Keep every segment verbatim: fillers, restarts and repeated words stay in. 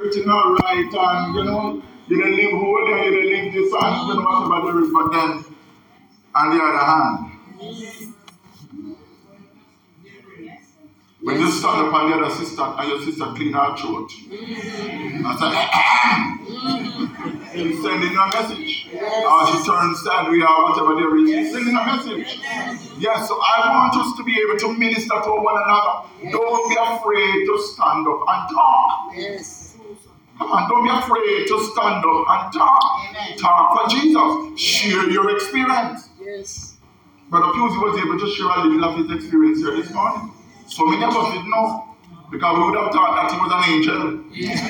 everything all right, and you know, you don't live holy, and you don't live this, and you know, whatever there is, but then, on the other hand, when you stand up on the other sister, and your sister clean her throat, and say, she's sending a message. Or she turns sideways or whatever there is, she's sending a message. Yes, so I want us to be able to minister to one another. Don't be afraid to stand up and talk. Yes. Come on, don't be afraid to stand up and talk. Amen. Talk for Jesus. Share your experience. Yes. Brother Pusey was able to share a little of his experience here this morning. So many of us didn't know, because we would have thought that he was an angel.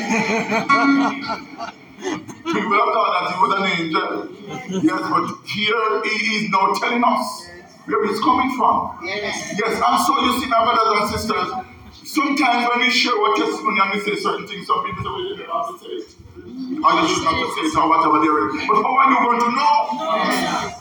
We would have thought that he was an angel. Yes, but here he is now telling us where he's coming from. Yes. Yes, and so you see, my brothers and sisters, sometimes when we share our testimony and we say certain things, some people say, well, you don't have to say it. Or you should not to say it, or whatever there is. But how are you going to know? Yes.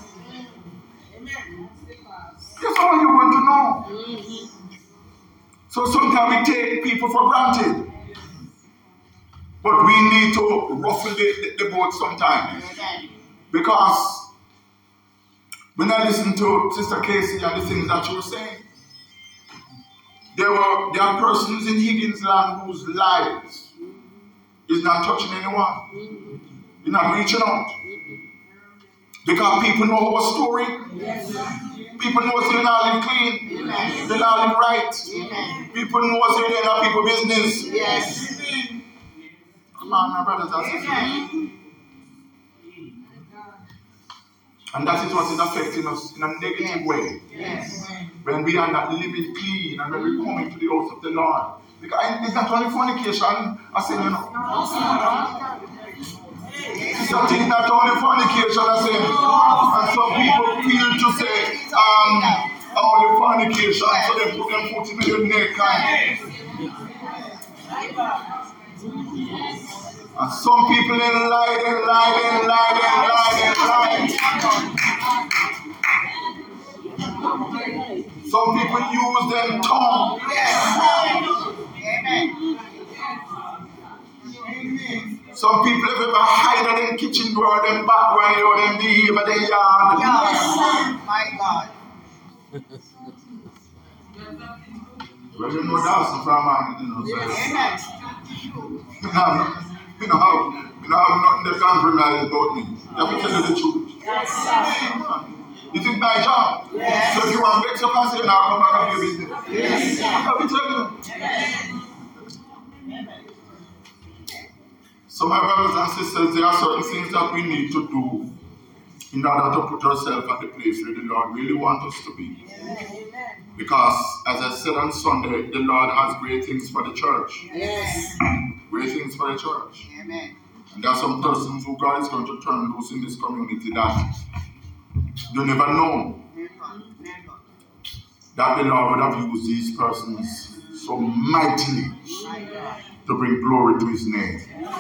Yes, how are you going to know? So sometimes we take people for granted. But we need to ruffle the, the, the boat sometimes. Because when I listened to Sister Casey and the things that she was saying, there were there are persons in Higgins land whose lives is not touching anyone. They're not reaching out. Because people know our story. Yes. People know they're not live clean. Yes. They're not live right. Amen. People know they're not people business. Yes. Come on, my brothers and sisters. And that is what is affecting us in a negative Yes. way. Yes. When we are not living clean and when we come into the house of the Lord. Because it's not only fornication, I say, you know. It's something not only fornication, I say. And some people feel to say, um, only fornication, so they put them foot in your neck. And, and some people in lie, they lie, they lie, they lie, they lie. Some people use them tongue. Amen. Some people have ever hide in them kitchen door, them back where you them behave in the yard. Yes. My God. Well, you know that's from man, you know. So. Amen. You know, you know how, you know how nothing they compromise about me. You have to tell you the truth. Yes. It is my job. Yes. So if you want to make some say, now come back and do your business. Yes. I have to tell you. So my brothers and sisters, there are certain things that we need to do in order to put ourselves at the place where the Lord really wants us to be. Amen. Because, as I said on Sunday, the Lord has great things for the church. Yes. Great things for the church. Amen. And there are some persons who God is going to turn loose in this community that you never know Never. Never. that the Lord would have used these persons so mightily My God. to bring glory to his name.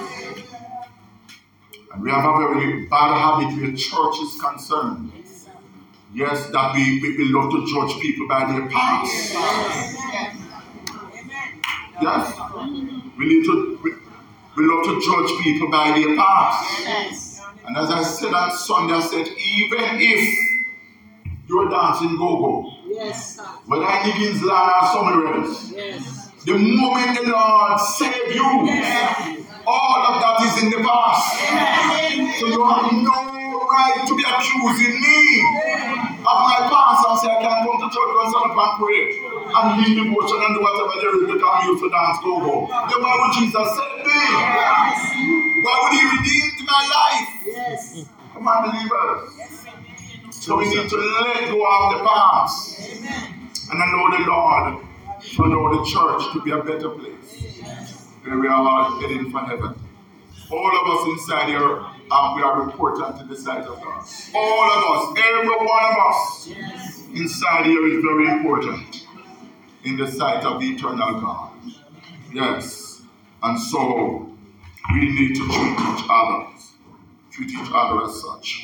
And we have a very bad habit where church is concerned. Yes, that we, we, we love to judge people by their past. Yes. Yes. We need to we, we love to judge people by their past. Yes. And as I said on Sunday, I said, even if you're dancing go-go, Yes. whether in Higgins land or somewhere else, Yes. the moment the Lord saved you, Yes. all of that is in the past. Amen. So you have no right to be accusing me of my past and say I can't come to church and stand up and pray and lead devotion and do whatever there is because I used to dance go-go. Then why would Jesus save me? Why would he redeem my life? Yes. Come on, believers. So we need to let go of the past and allow the Lord to allow the church to be a better place. Where we are all heading for heaven. All of us inside here, um, we are important to the sight of God. All of us, every one of us inside here is very important in the sight of the eternal God. Yes. And so we need to treat each other, treat each other as such.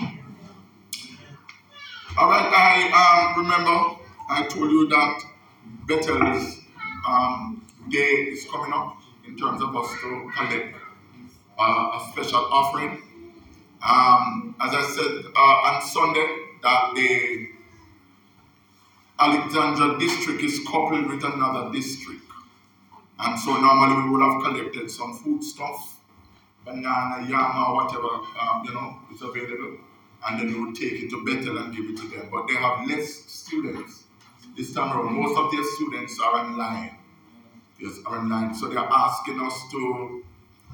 All right, I um, remember I told you that Bethel's um, day is coming up in terms of us to collect uh, a special offering. Um, as I said uh, on Sunday, that the Alexandra district is coupled with another district. And so normally we would have collected some food stuff, banana, yam, or whatever, um, you know, is available. And then we would take it to Bethel and give it to them. But they have less students this time around. Most of their students are online. Yes, are online. So they're asking us to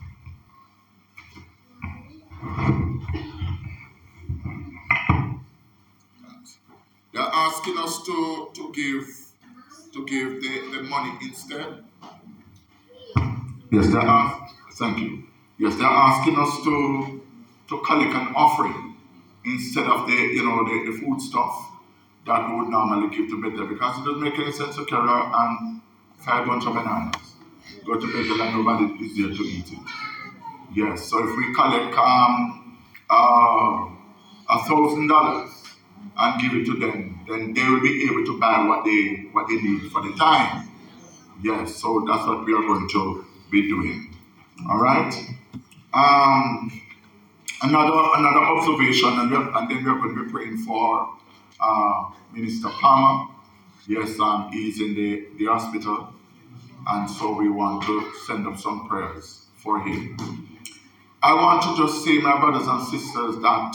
they're asking us to, to give to give the, the money instead. Yes, they're ask, thank you. Yes, they're asking us to to collect an offering instead of the you know the, the food stuff that we would normally give to Bethel, because it doesn't make any sense to carry um, five bunch of bananas, go to Bethel and nobody is there to eat it. Yes, so if we collect um uh a thousand dollars and give it to them, then they will be able to buy what they what they need for the time. Yes, so that's what we are going to be doing. All right. Um, another another observation, and, we're, and then we're going to be praying for uh, Minister Palmer. Yes, um, he's in the, the hospital, and so we want to send up some prayers for him. I want to just say, my brothers and sisters, that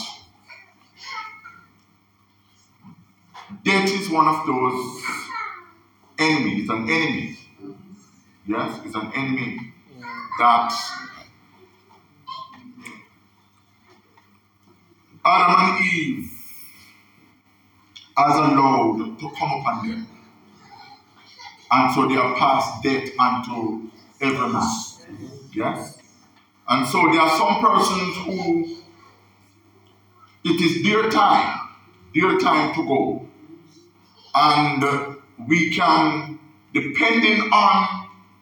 death is one of those enemies, an enemy. Yes, it's an enemy that Adam and Eve has allowed to come upon them. And so they are passed death unto every man. Yes? And so there are some persons who it is their time, their time to go. And uh, we can, depending on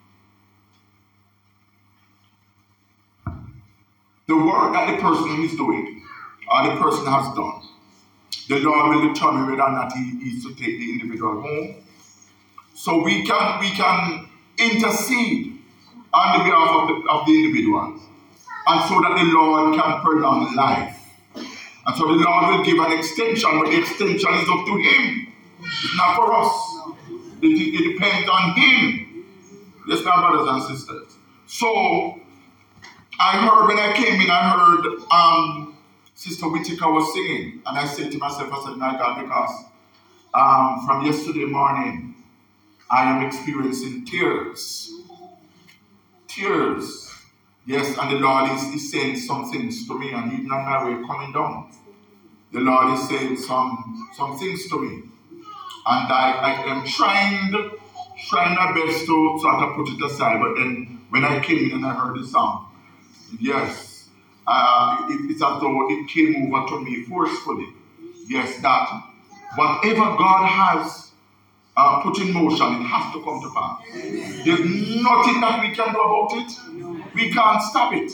the work that the person is doing, or the person has done, the Lord will determine whether or not he is to take the individual home. So we can we can intercede on the behalf of the, of the individual, and so that the Lord can prolong life. And so the Lord will give an extension, but the extension is up to Him. It's not for us. It, it depends on Him. Yes, my brothers and sisters. So I heard when I came in, I heard um, Sister Whitaker was singing, and I said to myself, I said, my God, because um, from yesterday morning, I am experiencing tears. Tears. Yes, and the Lord is, is saying some things to me, and even on my way coming down, the Lord is saying some some things to me. And I, I am trying, trying my best to sort of put it aside, but then when I came in and I heard the song, yes, uh, it, it's as though it came over to me forcefully. Yes, that whatever God has uh, put in motion, it has to come to pass. There's nothing that we can do about it. We can't stop it.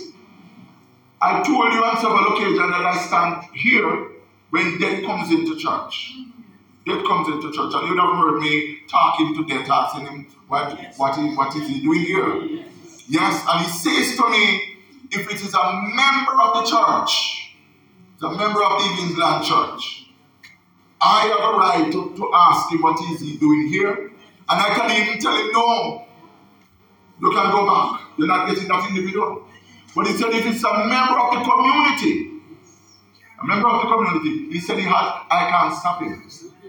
I told you on several occasions that I stand here when death comes into church. Death comes into church, and you'd have heard me talking to death, asking him, what, what, is, what is he doing here? Yes, and he says to me, if it is a member of the church, the member of the England church, I have a right to, to ask him what is he doing here, and I can even tell him, no, you can go back. You're not getting that individual. But he said, if it's a member of the community, a member of the community, he said he has, I can't stop him.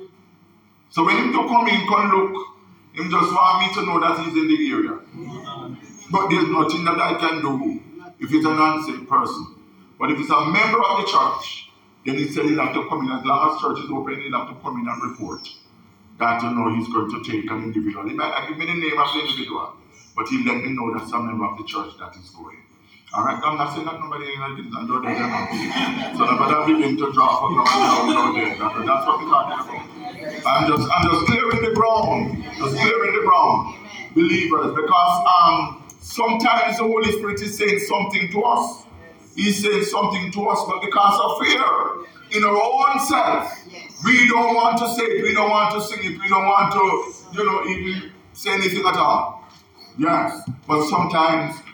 So when him to come in, come look, him just want me to know that he's in the area. But there's nothing that I can do if it's an unsaved person. But if it's a member of the church, then he said he'll have to come in. As long as church is open, he'll have to come in and report that, you know, he's going to take an individual. He might not give me the name of the individual, but he'll let me know that's a member of the church that is going. All right, I'm not saying that nobody like this and do that. So nobody begin to draw for God down there. That's what we're talking about. I'm just, I'm just clearing the ground, just clearing the ground, believers, because um, sometimes the Holy Spirit is saying something to us. He's saying something to us, but because of fear in our own self, we don't want to say it, we don't want to sing it, we don't want to, you know, even say anything at all. Yes, but sometimes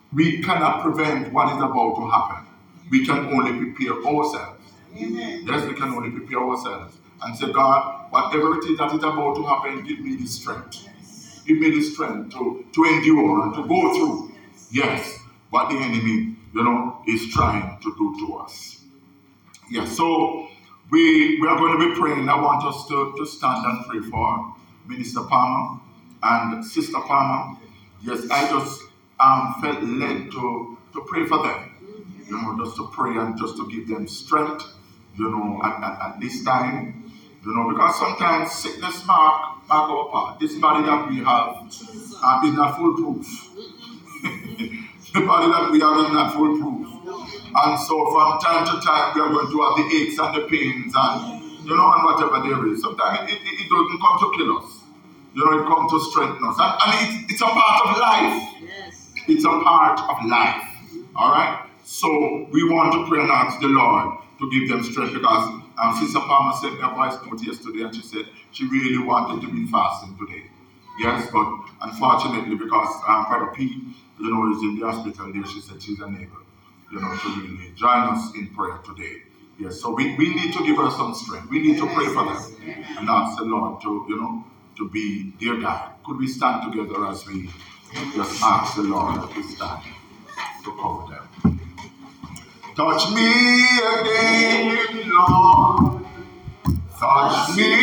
we cannot prevent what is about to happen. We can only prepare ourselves. Amen. Yes, we can only prepare ourselves and say, God, whatever it is that is about to happen, give me the strength. Give me the strength to, to endure and to go through. Yes, what the enemy, you know, is trying to do to us. Yes, so we, we are going to be praying. I want us to, to stand and pray for Minister Palmer and Sister Palmer. Yes, I just um, felt led to, to pray for them. You know, just to pray and just to give them strength, you know, at, at, at this time. You know, because sometimes sickness mark, mark our part. This body that we have uh, is not foolproof. The body that we have is not foolproof. And so from time to time we are going to have the aches and the pains and, you know, and whatever there is. Sometimes it, it, it doesn't come to kill us. You know, it comes to strengthen us. And, and it, it's a part of life. Yes. It's a part of life. All right? So we want to pray and ask the Lord to give them strength, because um, Sister Palmer sent me a voice note yesterday and she said she really wanted to be fasting today. Yes, but unfortunately, because um, Brother P, you know, is in the hospital there, she said she's unable, you know, to really join us in prayer today. Yes, so we, we need to give her some strength. We need to pray for them and ask the Lord to, you know, to be their guide. Could we stand together as we just ask the Lord at this time to cover them? Touch me again, Lord. Touch me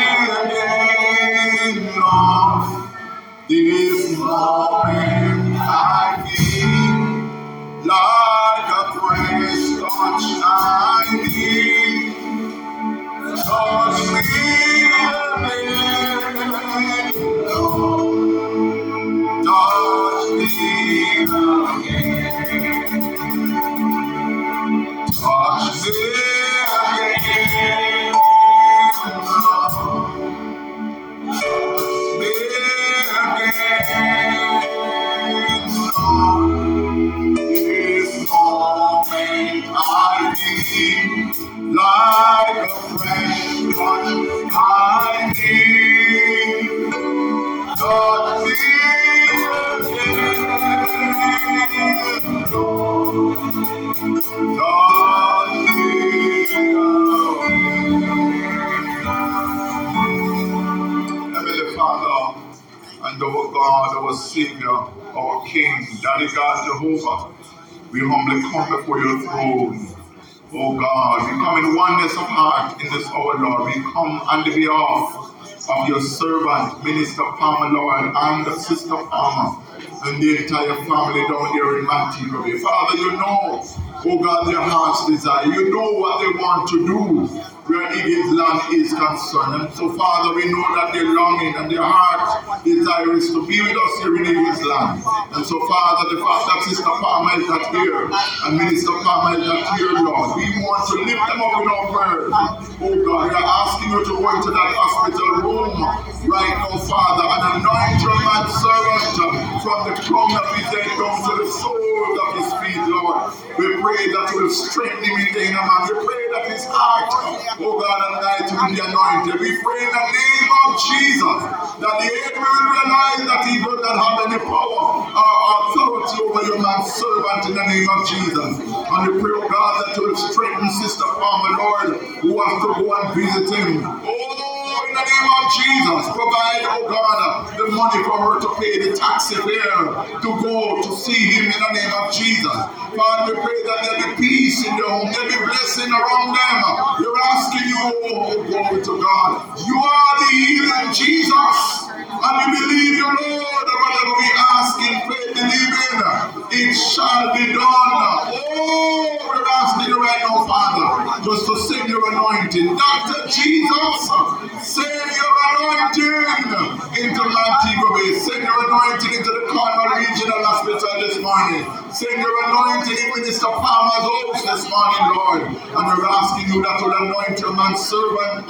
again, Lord. This moment I feel like a fresh touch I need. Touch me again, Lord. Touch me again. Touch me again, Lord. Touch me again, Lord. This moment I feel like a fresh touch I need. Touch me again, Lord. Touch me again. Heavenly Father, and our God, our Savior, our King, Daddy God Jehovah, we humbly come before your throne. Oh God, we come in oneness of heart in this hour, Lord. We come on the behalf of your servant, Minister Palmer, Lord, and Sister Palmer, and the entire family down there in Montego Bay. Father, you know, oh God, their heart's desire. You know what they want to do where Egan's land is concerned. And so, Father, we know that their longing and their heart desire is to be with us here in Egan's land. And so, Father, the fact that Sister Palmer is not here and Minister Palmer is not here, Lord, we want to lift them up in our prayers. Oh God, we are asking you to go into that hospital room right now, Father, and anoint your man servant from the crown of his head down to the soles of his feet, Lord. We pray that you will strengthen him in the inner man. We pray that his heart, oh God Almighty, will be anointed. We pray in the name of Jesus that the enemy will realize that he does not have any power or authority over your man servant in the name of Jesus. And we pray, oh God, that you will strengthen Sister Palmer, Lord, who wants to go and visit him. Oh, in the name of Jesus, provide, oh God, the money for her to pay the taxi fare to go to see him in the name of Jesus. Father, we pray that there be peace in their home, there be blessing around them. You're asking you, oh, glory to God. You are the healing Jesus. And we believe you, Lord, that whatever we ask in faith, believing, it shall be done. Oh, we're asking you right now, Father, just to send your anointing. Doctor Jesus, send your anointing into Montego Bay. Send your anointing into the Cornwall Regional Hospital this morning. Send your anointing in Minister Palmer's house this morning, Lord. And we're asking you that will anoint your man servant.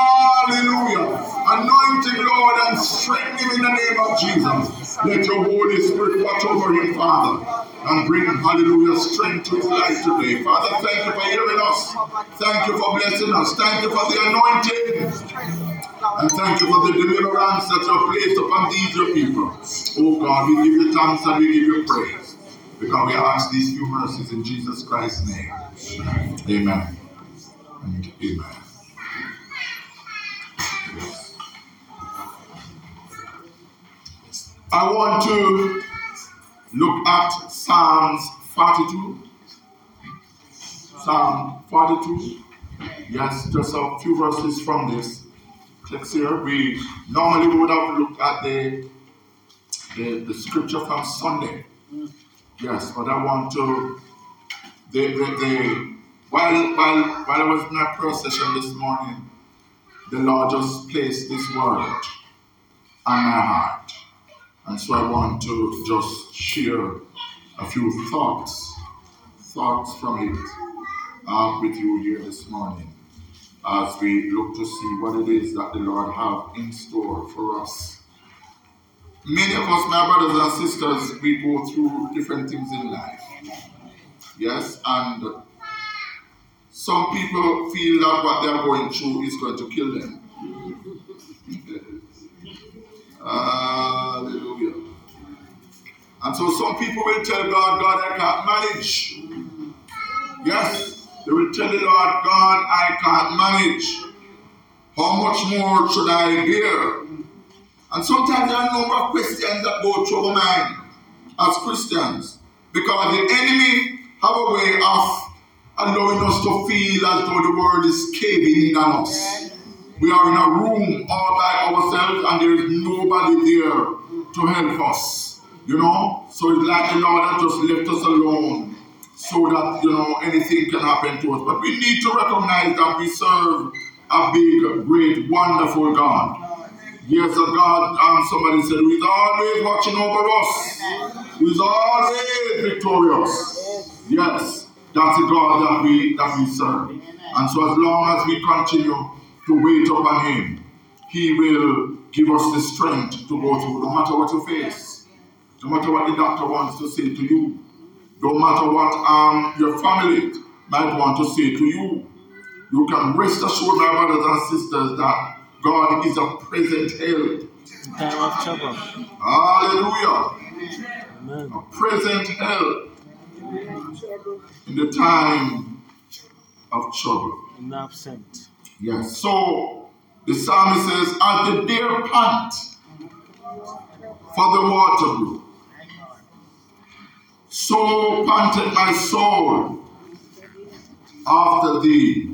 Hallelujah. Anoint him, Lord, and strengthen him in the name of Jesus. Let your Holy Spirit watch over him, Father, and bring, hallelujah, strength to his life today. Father, thank you for hearing us. Thank you for blessing us. Thank you for the anointing. And thank you for the deliverance that you have placed upon these your people. Oh God, we give you thanks and we give you praise. Because we ask these few mercies in Jesus Christ's name. Amen. And amen. I want to look at Psalms forty-two. Psalm forty-two. Yes, just a few verses from this text here. We normally would have looked at the, the, the scripture from Sunday. Yes, but I want to, the, the, the, while, while, while I was in my prayer session this morning, the Lord just placed this word on my heart. And so I want to just share a few thoughts, thoughts from it uh, with you here this morning as we look to see what it is that the Lord have in store for us. Many of us, my brothers and sisters, we go through different things in life. Yes, and some people feel that what they are going through is going to kill them. Hallelujah. And so some people will tell God, God, I can't manage. Yes, they will tell the Lord, God, I can't manage. How much more should I bear? And sometimes there are a number of questions that go through our mind as Christians, because the enemy have a way of allowing us to feel as though the world is caving in on us. We are in a room all by ourselves and there is nobody there to help us. You know? So it's like the Lord has just left us alone so that, you know, anything can happen to us. But we need to recognize that we serve a big, great, wonderful God. Yes, a God, um, somebody said, who is always watching over us. Who is always victorious. Yes, that's the God that we, that we serve. And so as long as we continue to wait upon Him, He will give us the strength to go through, no matter what you face. No matter what the doctor wants to say to you. No matter what um, your family might want to say to you. You can rest assured, my brothers and sisters, that God is a present help. In time of trouble. Hallelujah. Amen. A present help in the time of trouble. In the absent. Yes. So the psalmist says, as the deer pant for the water brook, so panted my soul after thee.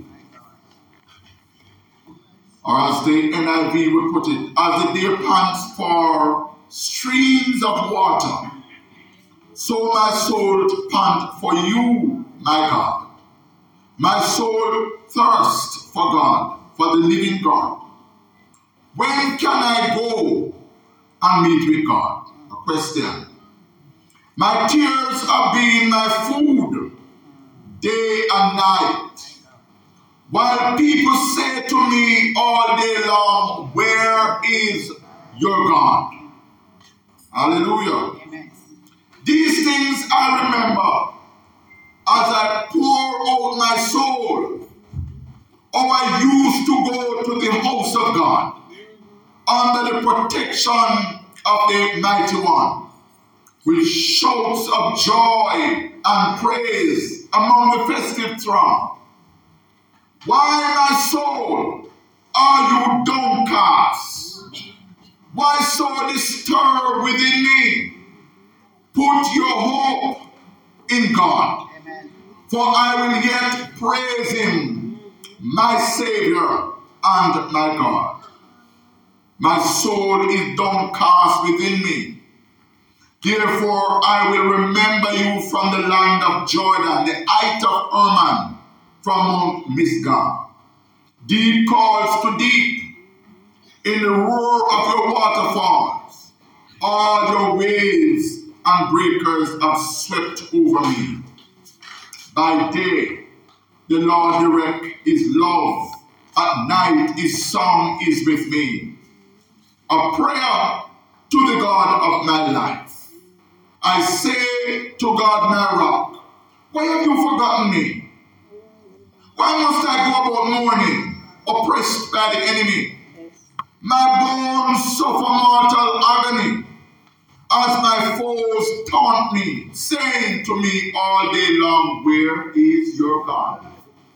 Or as the N I V would put it, as the deer pants for streams of water, so my soul pant for you, my God. My soul thirsts for God, for the living God. When can I go and meet with God? A question. My tears have been my food day and night. While people say to me all day long, where is your God? Hallelujah. Amen. These things I remember as I pour out my soul. Oh, I used to go to the house of God under the protection of the Mighty One, with shouts of joy and praise among the festive throng. Why, my soul, are you downcast? Why so disturbed within me? Put your hope in God, amen. For I will yet praise Him, my Savior and my God. My soul is downcast within me. Therefore, I will remember you from the land of Jordan, the height of Hermon, from Mount Misgah. Deep calls to deep in the roar of your waterfalls. All your waves and breakers have swept over me. By day, the Lord direct His love. At night, His song is with me. A prayer to the God of my life. I say to God, my rock, why have you forgotten me? Why must I go about mourning, oppressed by the enemy? My bones suffer mortal agony. as my foes taunt me, saying to me all day long, where is your God?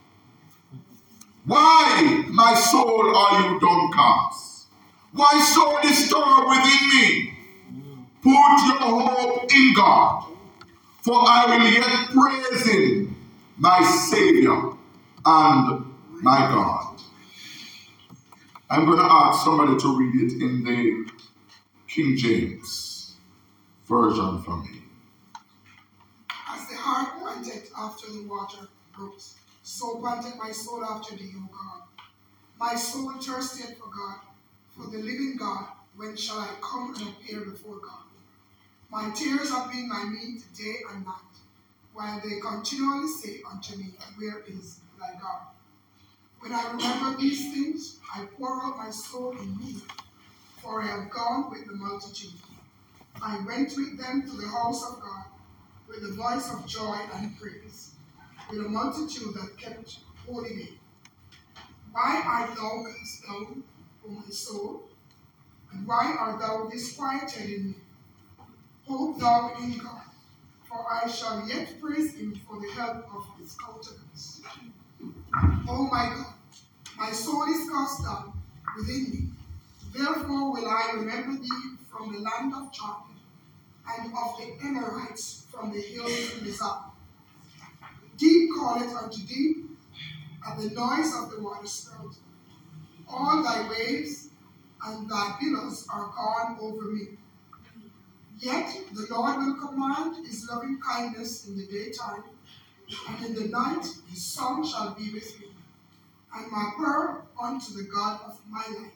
Why, my soul, are you downcast? Why so disturbed within me? Put your hope in God, for I will yet praise him, my Savior and my God. I'm going to ask somebody to read it in the King James version for me. As the hart panteth after the water brooks, so panteth my soul after thee, O God. My soul thirsteth for God, for the living God. When shall I come and appear before God? My tears have been my meat day and night, while they continually say unto me, where is thy God? When I remember these things, I pour out my soul in me, for I have gone with the multitude. I went with them to the house of God, with the voice of joy and praise, with a multitude that kept holy name. Why art thou cast down, O my soul? And why art thou disquieted in me? Hope thou in God, for I shall yet praise him for the help of his countenance. O my God, my soul is cast down within me. Therefore will I remember thee from the land of Jordan, and of the Amorites from the hills of Mizar. Deep calleth unto thee at the noise of the waterspout. All thy waves and thy billows are gone over me. Yet the Lord will command his loving kindness in the daytime, and in the night his song shall be with me, and my prayer unto the God of my life.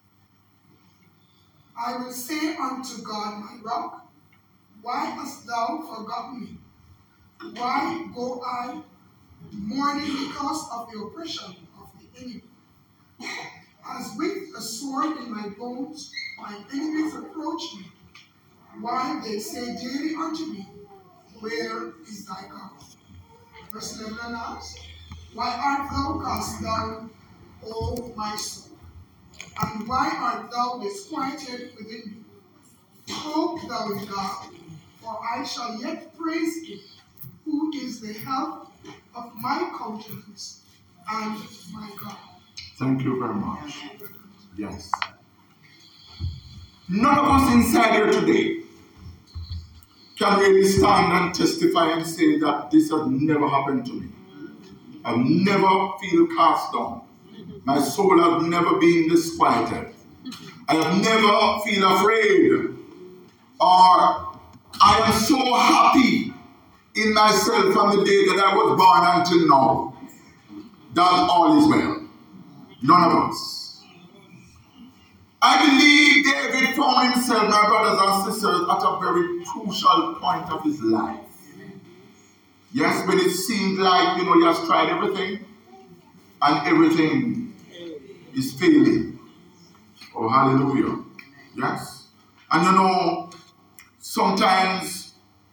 I will say unto God my rock, why hast thou forgotten me? Why go I mourning because of the oppression of the enemy? As with a sword in my bones, my enemies approach me, while they say daily unto me, where is thy God? Verse eleven asks, why art thou cast down, O my soul? And why art thou disquieted within me? Hope thou in God, for I shall yet praise him, who is the help of my countenance and my God. Thank you very much. Yes. None of us inside here today can really stand and testify and say that this has never happened to me. I've never feel cast down. My soul has never been disquieted. I have never feel afraid. Or I am so happy in myself from the day that I was born until now that all is well. None of us. I believe David found himself, my brothers and sisters, at a very crucial point of his life. Yes, when it seemed like, you know, he has tried everything and everything is failing. Oh, hallelujah. Yes. And you know, sometimes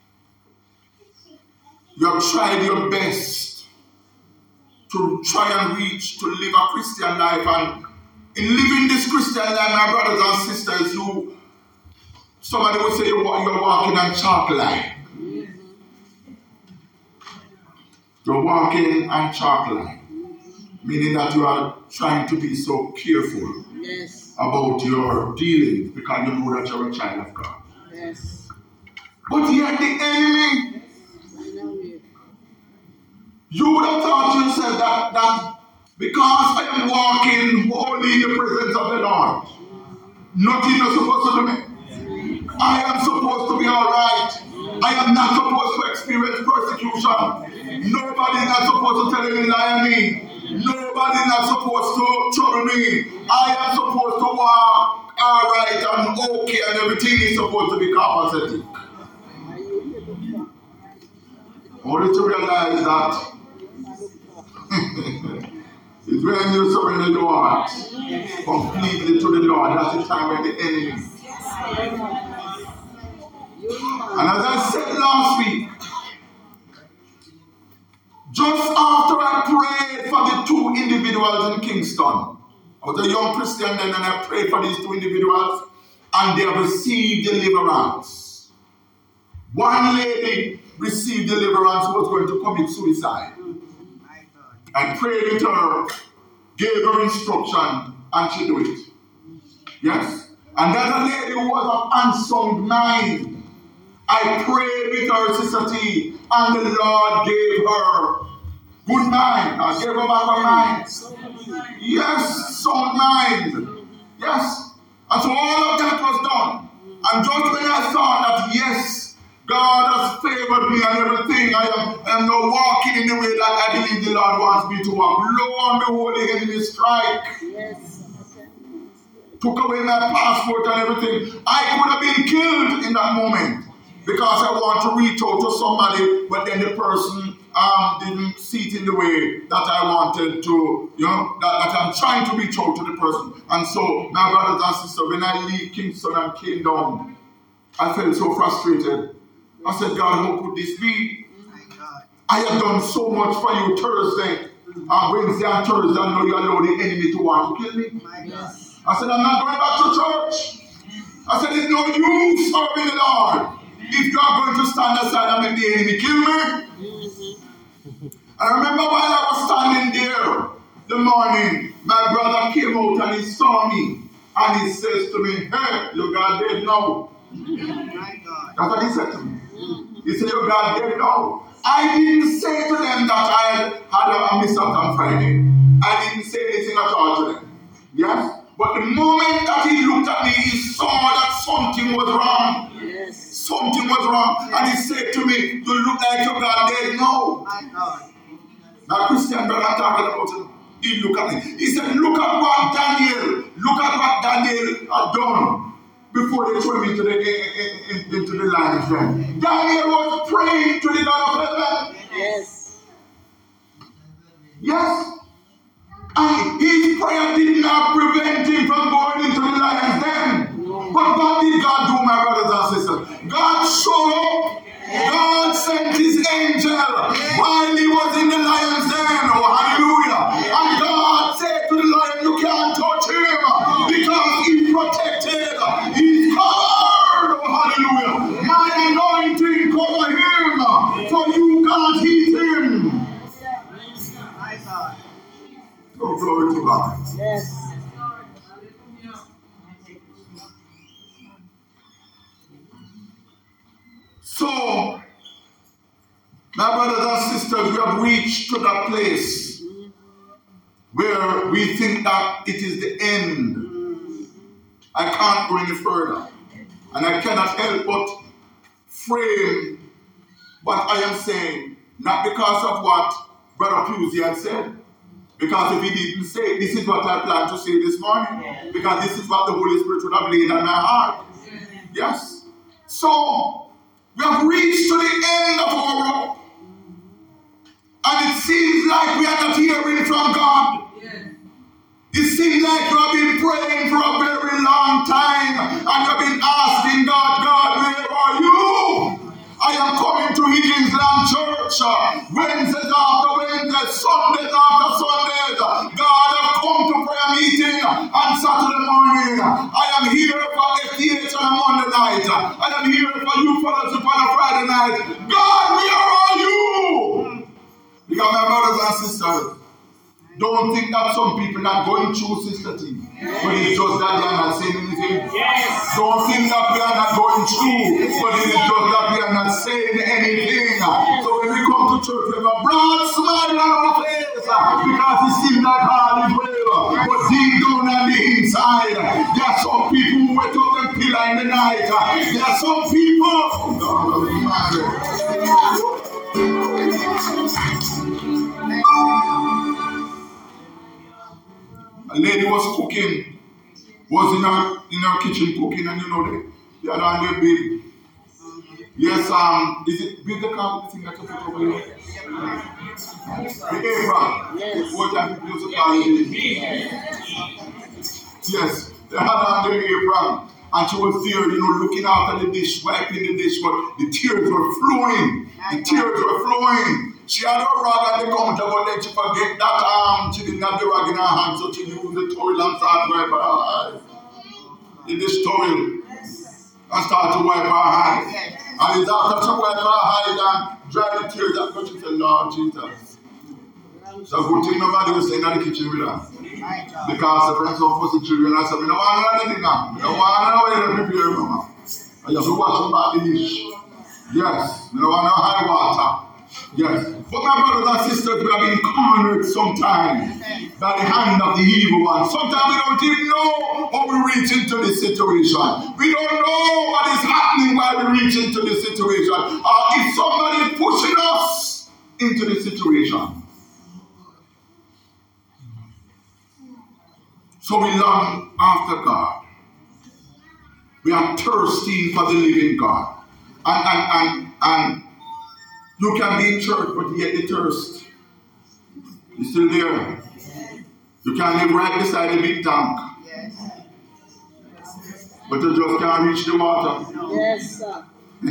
you have tried your best to try and reach, to live a Christian life, and in living this Christian life, my brothers and sisters, you, somebody would say you're, you're walking on chalk line. You're walking on chalk line, meaning that you are trying to be so careful yes. about your dealings because you know that you're a child of God. Yes. But yet the enemy, you would have thought to yourself that, that because I am walking holy in the presence of the Lord, nothing is supposed to do me. I am supposed to be all right. I am not supposed to experience persecution. Nobody is not supposed to tell me lie on me. Nobody is not supposed to trouble me. I am supposed to walk all right and okay, and everything is supposed to be compensated. Only to realize that it's when you surrender your heart completely to the Lord. That's the time when the enemy. And as I said last week, just after I prayed for the two individuals in Kingston, I was a young Christian then, and I prayed for these two individuals, and they have received deliverance. One lady received deliverance, was going to commit suicide. I prayed with her, gave her instruction, and she did it. Yes? And that a lady who was of unsound mind, I prayed with her, Sister T, and the Lord gave her good mind. I gave her back her mind. Yes, sound mind. Yes. And so all of that was done. And just when I thought that, yes, God has favored me and everything, I am, I am now walking in the way that I believe the Lord wants me to walk. Lo and behold, the enemy strike. Yes. Took away my passport and everything. I could have been killed in that moment because I want to reach out to somebody, but then the person um, didn't see it in the way that I wanted to, you know, that, that I'm trying to reach out to the person. And so, my brothers and sisters, when I leave Kingston and came down, I felt so frustrated. I said, God, how could this be? I have done so much for you Thursday, and Wednesday and Thursday, I know you allow the enemy to want to kill me. I said, I'm not going back to church. I said, it's no use serving the Lord if you are going to stand aside and make the enemy kill me. I remember while I was standing there the morning, my brother came out and he saw me and he says to me, hey, you got dead now. That's what he said to me. He said, you got dead now. I didn't say to them that I had had a miss out on Friday. I didn't say anything at all to them. Yes? But the moment that he looked at me, he saw that something was wrong. Yes. Something was wrong. And he said to me, you look like you got dead now. Now, Christian brother, I'm talking about it. He looked at me. He said, look at what Daniel, look at what Daniel had done before they threw him into the, in, in, into the lion's den. Daniel was praying to the God of heaven. Yes. Yes. And his prayer did not prevent him from going into the lion's den. But what did God do, my brothers and sisters? God showed up. God sent his angel while he was in the lion's den. Oh, hallelujah. And God said to the lion, you can't touch him because he's protected. He's covered. Oh, hallelujah. My anointing cover him, so you can't hit him. Oh, glory to God. Yes. So, my brothers and sisters, we have reached to that place where we think that it is the end. I can't go any further. And I cannot help but frame what I am saying, not because of what Brother Pusey had said. Because if he didn't say it, this is what I plan to say this morning. Because this is what the Holy Spirit would have laid on my heart. Yes. So, we have reached to the end of our road. And it seems like we are not hearing from God. It seems like you have been praying for a very long time. And you have been asking God, God, where are you? I am coming to Higgins Land Church Wednesdays after Wednesdays, Sundays after Sundays. God, I've come to prayer meeting on Saturday morning. I am here for F T H on a Monday night. I am here for you fellowship on a Friday night. God, where are you? Because my brothers and sisters, don't think that some people are going through Sister T, but it's just that they are not saying anything. Yes. Don't think that we are not going through, but it is just that we are not saying anything. So when we come to church, we have a broad smile on our face because it seems like all is well. But deep down on the inside, there are some people who wake up them pillar in the night. There are some people. A lady was cooking, was in her in her kitchen cooking, and you know they, they had on their baby. Yes, um, is it big the car thing that you put over here? The apron. Yes. What time people used to call it? Yes, they had on their apron, and she was there, you know, looking after the dish, wiping the dish, but the tears were flowing. The tears were flowing. She had a rag at the counter, but then she forget that um, she didn't have the rag in her hand, so she used the towel and started to wipe her eyes. In this towel, and started to wipe her eyes. And his after some wipe her eyes and dry the tears that but she said, Lord Jesus. So good thing nobody was saying in the kitchen with her. Because the friends of us children I said, we don't want anything now. We don't want no way to prepare mama. I just wash about the dish. Yes, we don't want no high water. Yes. But my brothers and sisters, we have been cornered sometimes by the hand of the evil one. Sometimes we don't even know how we reach into this situation. We don't know what is happening while we reach into this situation. Or if somebody is pushing us into this situation. So we long after God. We are thirsty for the living God. And, and, and, and you can be in church, but yet the thirst is still there. You can live right beside the big tank. But you just can't reach the water. Yes, sir.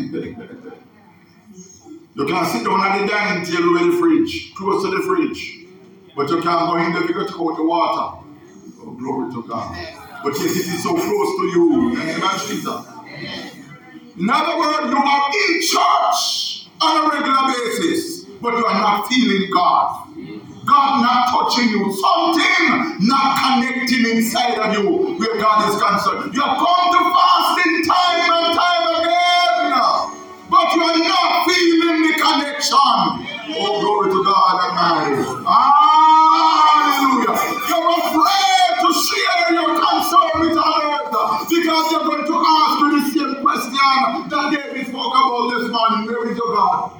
You can sit down at the dining table with the fridge, close to the fridge. But you can't go in there to take out the water. Oh, glory to God. But yet it is so close to you. In the name of Jesus. In other words, you are in church on a regular basis, but you are not feeling God. God not touching you. Something not connecting inside of you where God is concerned. You have come to fasting time and time again, but you are not feeling the connection. Oh, glory to God Almighty. Hallelujah. You're afraid to share your concern with others because you're going to ask you the same question that David spoke about this morning. Where is your God?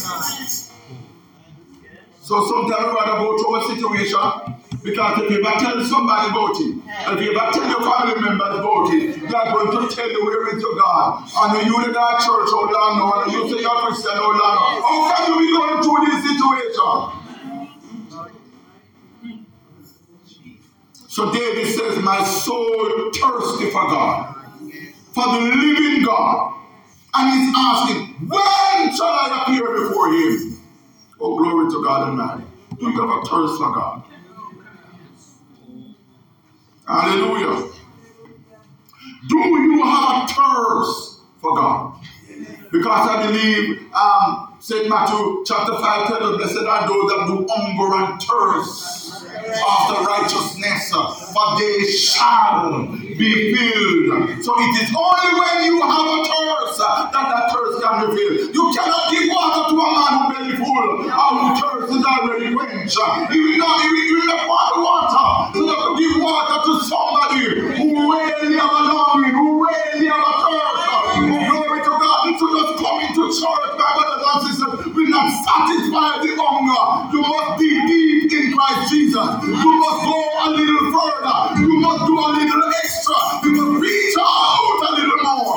So sometimes we rather go through a situation because if you ever tell somebody about it, if you ever tell your family members about it, they are going to tell you where is your God. And you in that church how long now, and you say you're Christian how long now. How can you be going through this situation? So David says, my soul thirsty for God, for the living God. And he's asking, when shall I appear before him? Oh, glory to God Almighty. Do you have a thirst for God? Hallelujah. Do you have a thirst for God? Because I believe um, Saint Matthew chapter five tells us, blessed are those that do hunger and thirst after righteousness, for they shall be filled. So it is only when you have a thirst that that thirst can be filled. You cannot give water to a man who belly full, or whose thirst is already quenched. He will not, he will, he will not want water. So you have to give water to somebody who really have a longing, who really have a thirst. Oh, glory to God. So just coming to church, my brothers and sisters, will not satisfy the hunger. You must dig deep in Christ Jesus. You must go a little further. You must do a little extra. You must reach out a little more.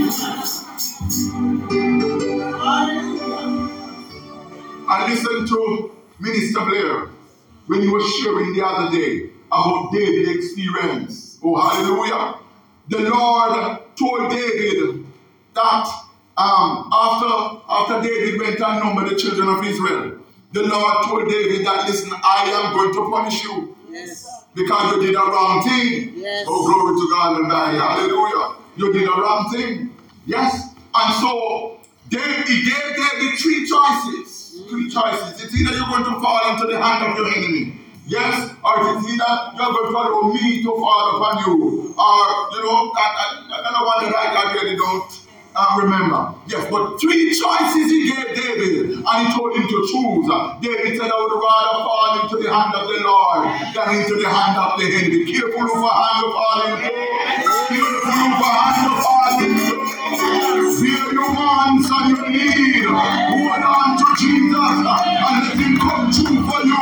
I listened to Minister Blair when he was sharing the other day about David's experience. Oh, hallelujah. The Lord told David that um, after, after David went and numbered the children of Israel, the Lord told David that, listen, I am going to punish you. Yes. Because you did a wrong thing. Yes. Oh, glory to God Almighty. Hallelujah. You did a wrong thing. Yes. And so, David, he gave David three choices. Mm. Three choices. It's either you're going to fall into the hand of your enemy. Yes. Or it's either you're going to follow me to fall upon you. Or, you know, I, I, I don't know what the right I really don't. Uh, remember, yes, but three choices he gave David, and he told him to choose. David said, I would rather fall into the hand of the Lord than into the hand of the enemy. Careful who for hand you fall into. Careful who for hand you fall into. Fear your wants and your need. Hold on to Jesus and let him come true for you.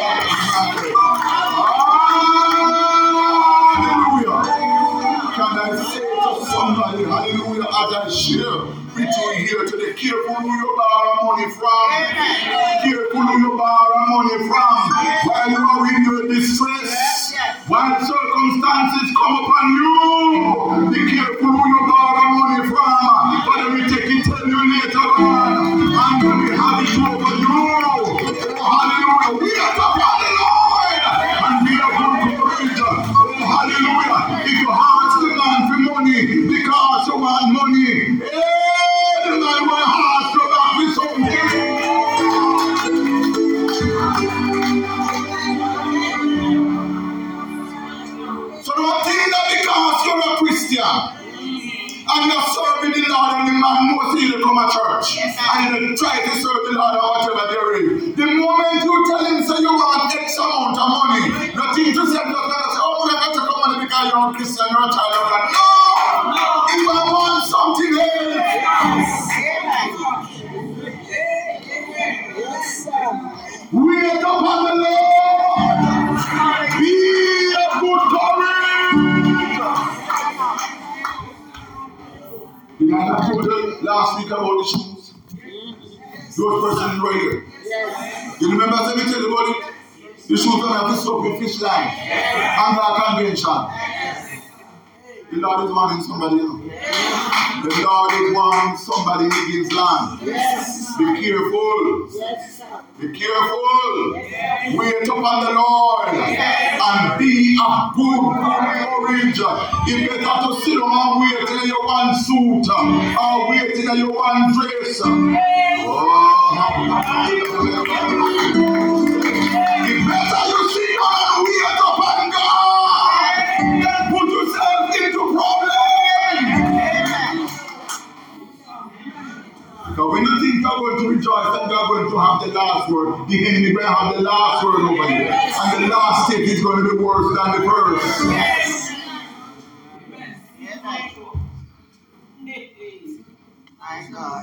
Hallelujah. Can I say to somebody, hallelujah, as I share with you here today, careful who you borrow money from. Careful who you borrow money from. While you are in your distress, while circumstances come upon you, be careful who you borrow money from. But let me take it, tell you later on, and when we have it over you, oh, hallelujah, we are upon the Lord, and we are good courage. Oh, hallelujah. If you ask the man for money because you want money, hey, the man will try to serve the Lord or whatever there is. The moment you tell him, say you want X amount of money, you think to say, oh, we're going to come on because you're a Christian, you're a child of God. No! If I want something else, wait upon the Lord. Be of good courage. Did I not told you last week about the shoes? Those persons right here. You remember I said me tell you about it? The shoes don't have to soak with fish line. And our convention. The Lord is wanting somebody now. The Lord is wanting somebody in his land. Yes. Be careful. Yes, be careful. Yes. Wait upon the Lord. Yes. And be of good courage. It's better to sit down and wait till you want suit or wait till you want dress. Oh. It's better you sit down and wait upon God than put yourself into problems. Because when you think you're going to rejoice and you're going to have the last word, the enemy will have the last word over you. And the last step is going to be worse than the first. Yes. My God.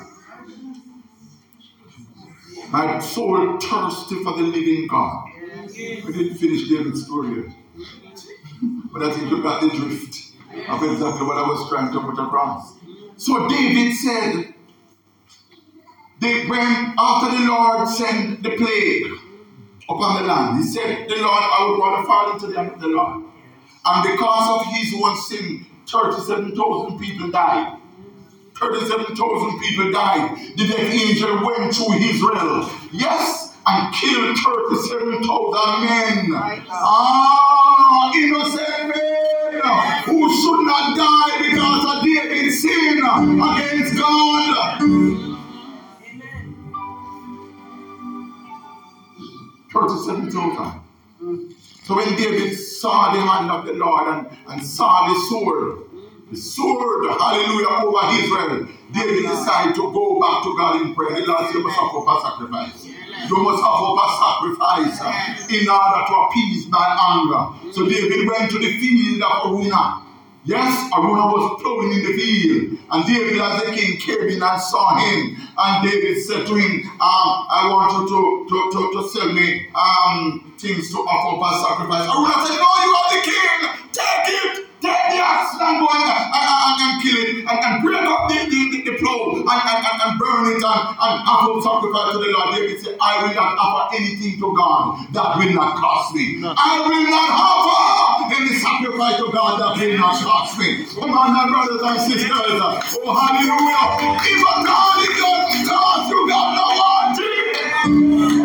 My soul thirsty for the living God. We didn't finish David's story yet. But I think you got the drift of exactly what I was trying to put across. So David said, they, when after the Lord sent the plague upon the land, he said, the Lord, I would rather fall into the hand of the Lord. And because of his own sin, thirty-seven thousand people died. thirty-seven thousand people died. The death angel went through Israel. Yes, and killed thirty-seven thousand men. Ah, innocent men who should not die because of David's sin against God. thirty-seven thousand. So when David saw the hand of the Lord and, and saw the sword, the sword, hallelujah, over Israel, David decided to go back to God in prayer. The Lord said, you must offer a sacrifice. You must offer a sacrifice in order to appease my anger. So David went to the field of Aruna. Yes, Aruna was plowing in the field. And David, as the king, came in and saw him. And David said to him, um, I want you to, to, to, to sell me um, things to offer up as sacrifice. Aruna said, no, you are the king. Take it. Take the axe and go and, and, and, and kill it. And, and break up the, the, the, the plow. And, and, and, and burn it and, and offer sacrifice to the Lord. David said, I will not offer anything to God that will not cost me. No. I will not offer any sacrifice to God that will not cost me. Come on, my brothers and sisters. Oh, hallelujah. If a God is going to cost you, God no warranty.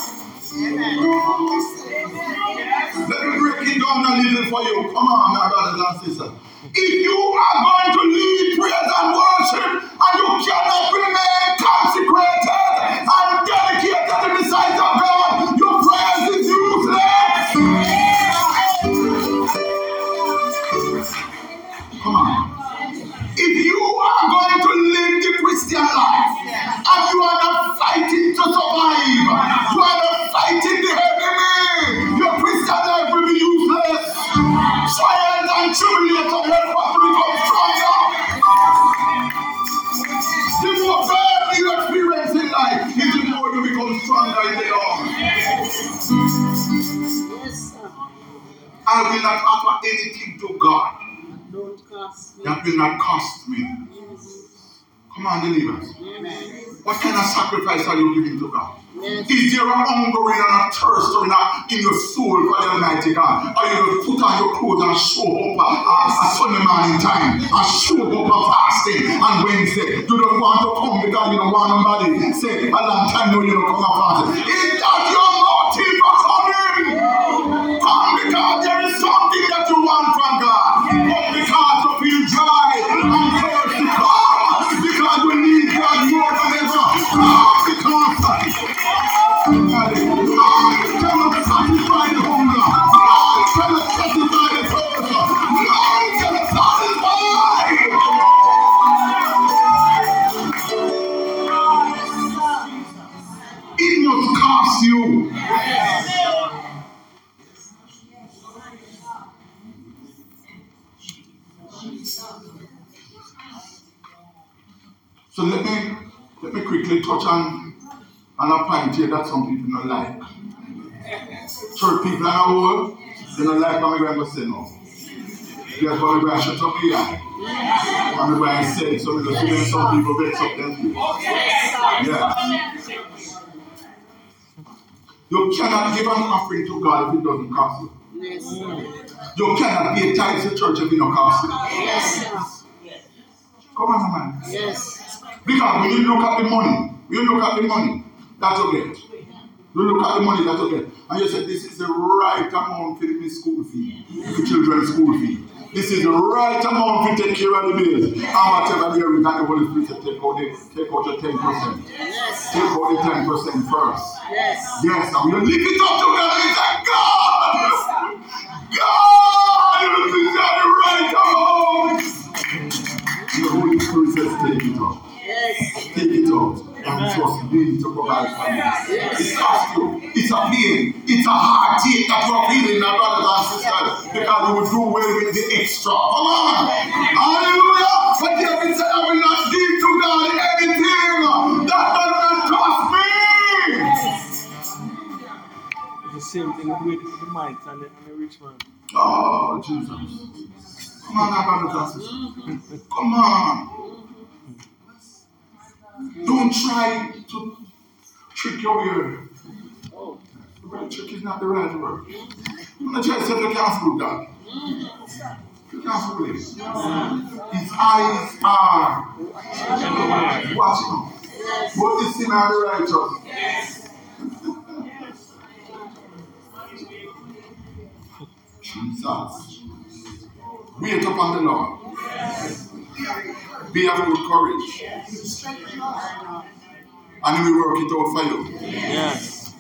Let me break it down a little for you. Come on, my brothers and sisters. If you are going to lead praise and worship and you cannot remain consecrated and dedicated to the sight of God, your praise is useless. Come on. If you are going to live the Christian life and you are not fighting to survive, you are not fighting the enemy, your Christian life will be useless. Trials and tribulations help us to become stronger. The more burden you experience in life, the more you become stronger in the Lord. I will not offer anything to God that will not cost me. Come on, believers. What kind of sacrifice are you giving to God? Yes. Is there a hunger and a thirst in, a, in your soul for the Almighty God? Are you going to put on your clothes and show up a, a, a Sunday morning time and show up a fasting and Wednesday? You don't want to come because you don't want nobody say a long time no, you don't come and fast. Is that your motive for coming? Come because there is something that you want from God. Not because you feel dry and thirsty. Come because we need God more than ever. Come because Lord, cannot satisfy the hunger. Lord, cannot satisfy the thirst. Lord, cannot satisfy. must cost you. So let me let me quickly touch on, on a point here that some people don't like. Church people are old, they don't like what I'm going to say no. Yes, but I'm going to shut up here. I'm going to say so because even some people vex up them. Yeah. You cannot give an offering to God if it doesn't cost you. You cannot be a tithe to church if it don't cost you. Yes. Come on, man. Yes. Because when you look at the money, when you look at the money that you get, you look at the money that you get, and you say, this is the right amount for the school fee, the children's school fee. This is the right amount to take care of the bills. And whatever there is, and the Holy Spirit said, take out the, take out the ten percent. Yes. Take out the ten percent first. Yes. Yes, and you lift it up to God and you say, God! God! This is the right amount! The Holy Spirit says, take it out. Yes. Take it out and trust me to provide for you. It costs you. It's a pain. It's a heartache that you're feeling, my brothers and sisters, because you will do well with the extra. Come on. Hallelujah. But David said, I will not give to God anything that does not cost me. It's the same thing with the might and the, and the rich man. Oh, Jesus. Come on, my brothers and sisters. Come on. Don't try to trick your ear. Oh. The right trick is not the right word. I'm not trying to say you can't fool God. You can't fool him. His eyes are watching. Both the sinner and the righteous. Jesus. Wait upon the Lord. Be of good courage. And he will work it out for you. Yes.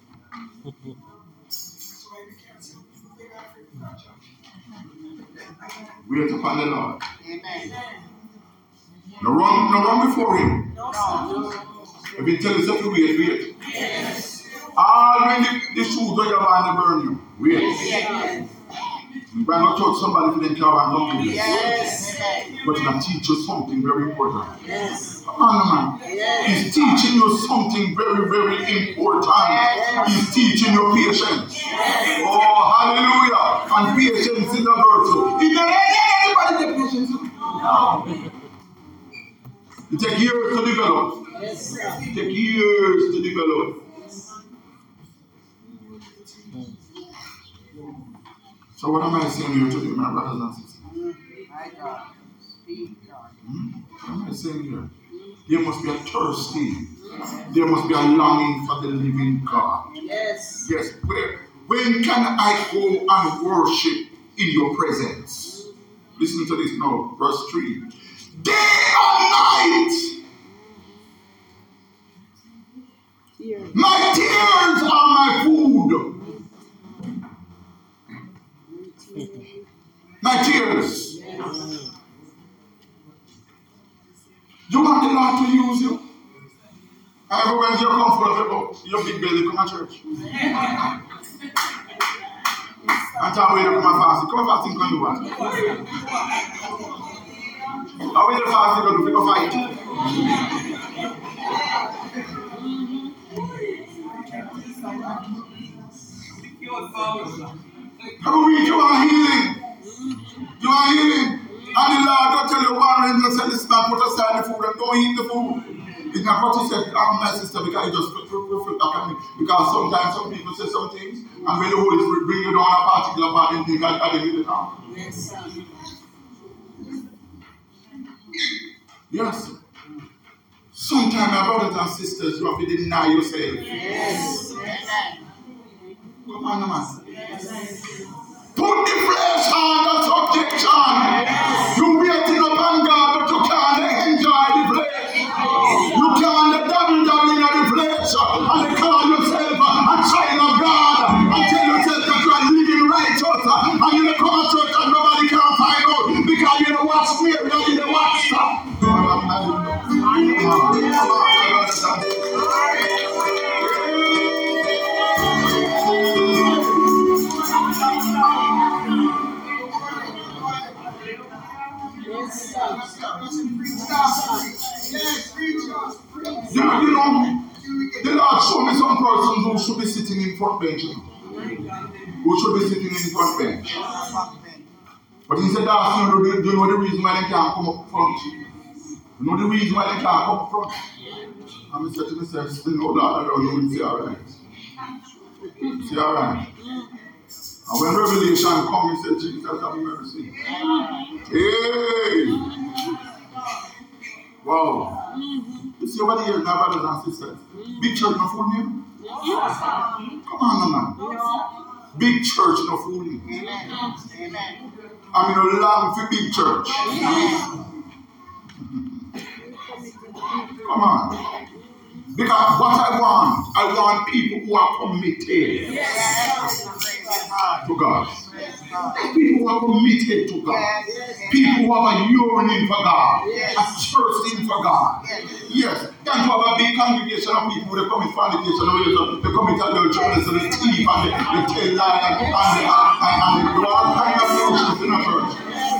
Wait upon the Lord. Amen. No run, no run before him. No. If he tells you to wait, wait. All when the, the shoes where you're going to burn you, wait. Yes. You might not touch somebody for them car and don't do this. Yes. But he's going to teach you something very important. Yes. Come on, man. Yes. He's teaching you something very, very important. He's teaching you patience. Oh, hallelujah. And patience is a virtue. Is there anybody get patience? No. It takes years to develop. Yes, sir. It takes years to develop. So what am I saying here today, my brothers and sisters? My God. Speak, God. Hmm? What am I saying here? There must be a thirsty. There must be a longing for the living God. Yes. Yes. Where, when can I go and worship in your presence? Listen to this now. Verse three. Day and night. Tears. My tears are my food. My tears. Yes. You want the Lord to use you? However, when you come full of about your big belly, come to church. And tell me you come and fast. Come and fasting, come you want. How will you fast? You're going to fight. Every week you are healing. You are healing. And the Lord will tell you one and just say, listen, put aside the food and don't eat the food. It's not what you said, I'm my sister, because you just reflect back at me. Because sometimes some people say some things, and when the Holy Spirit bring you down a particular part and think, I didn't really know. Yes, sir. Yes. Sometimes, my brothers and sisters, you have to deny yourself. Yes. Amen. Come on, man. Put the flesh under subjection. You waiting upon God, but you can't enjoy the flesh. You can't double double in the flesh and call yourself a child of God and tell yourself that you are living righteous and you come to church and nobody can find out because you don't watch me, you don't watch stuff. who should be sitting in front bench? Who should be sitting in front bench? But he said, that's not the, do you know the reason why they can't come up front? You know the reason why they can't come up front? And I said to myself, no, that I don't know, it's all right. It's all right. And when revelation comes, he said, Jesus, have mercy. Hey! Wow. You see over here, my brothers and sisters, big church no fool me. Come on, man. Big church no fool me. I mean, a long for big church. Come on. Because what I want, I want people who are committed to God. People who are committed to God. People who have a yearning for God. A thirsting for God. Yes. Can't you have a big congregation of people who commit fornication, they commit adultery, so they thief and they, they tell lies and, and, they, and, and they do all kinds of nonsense in a church.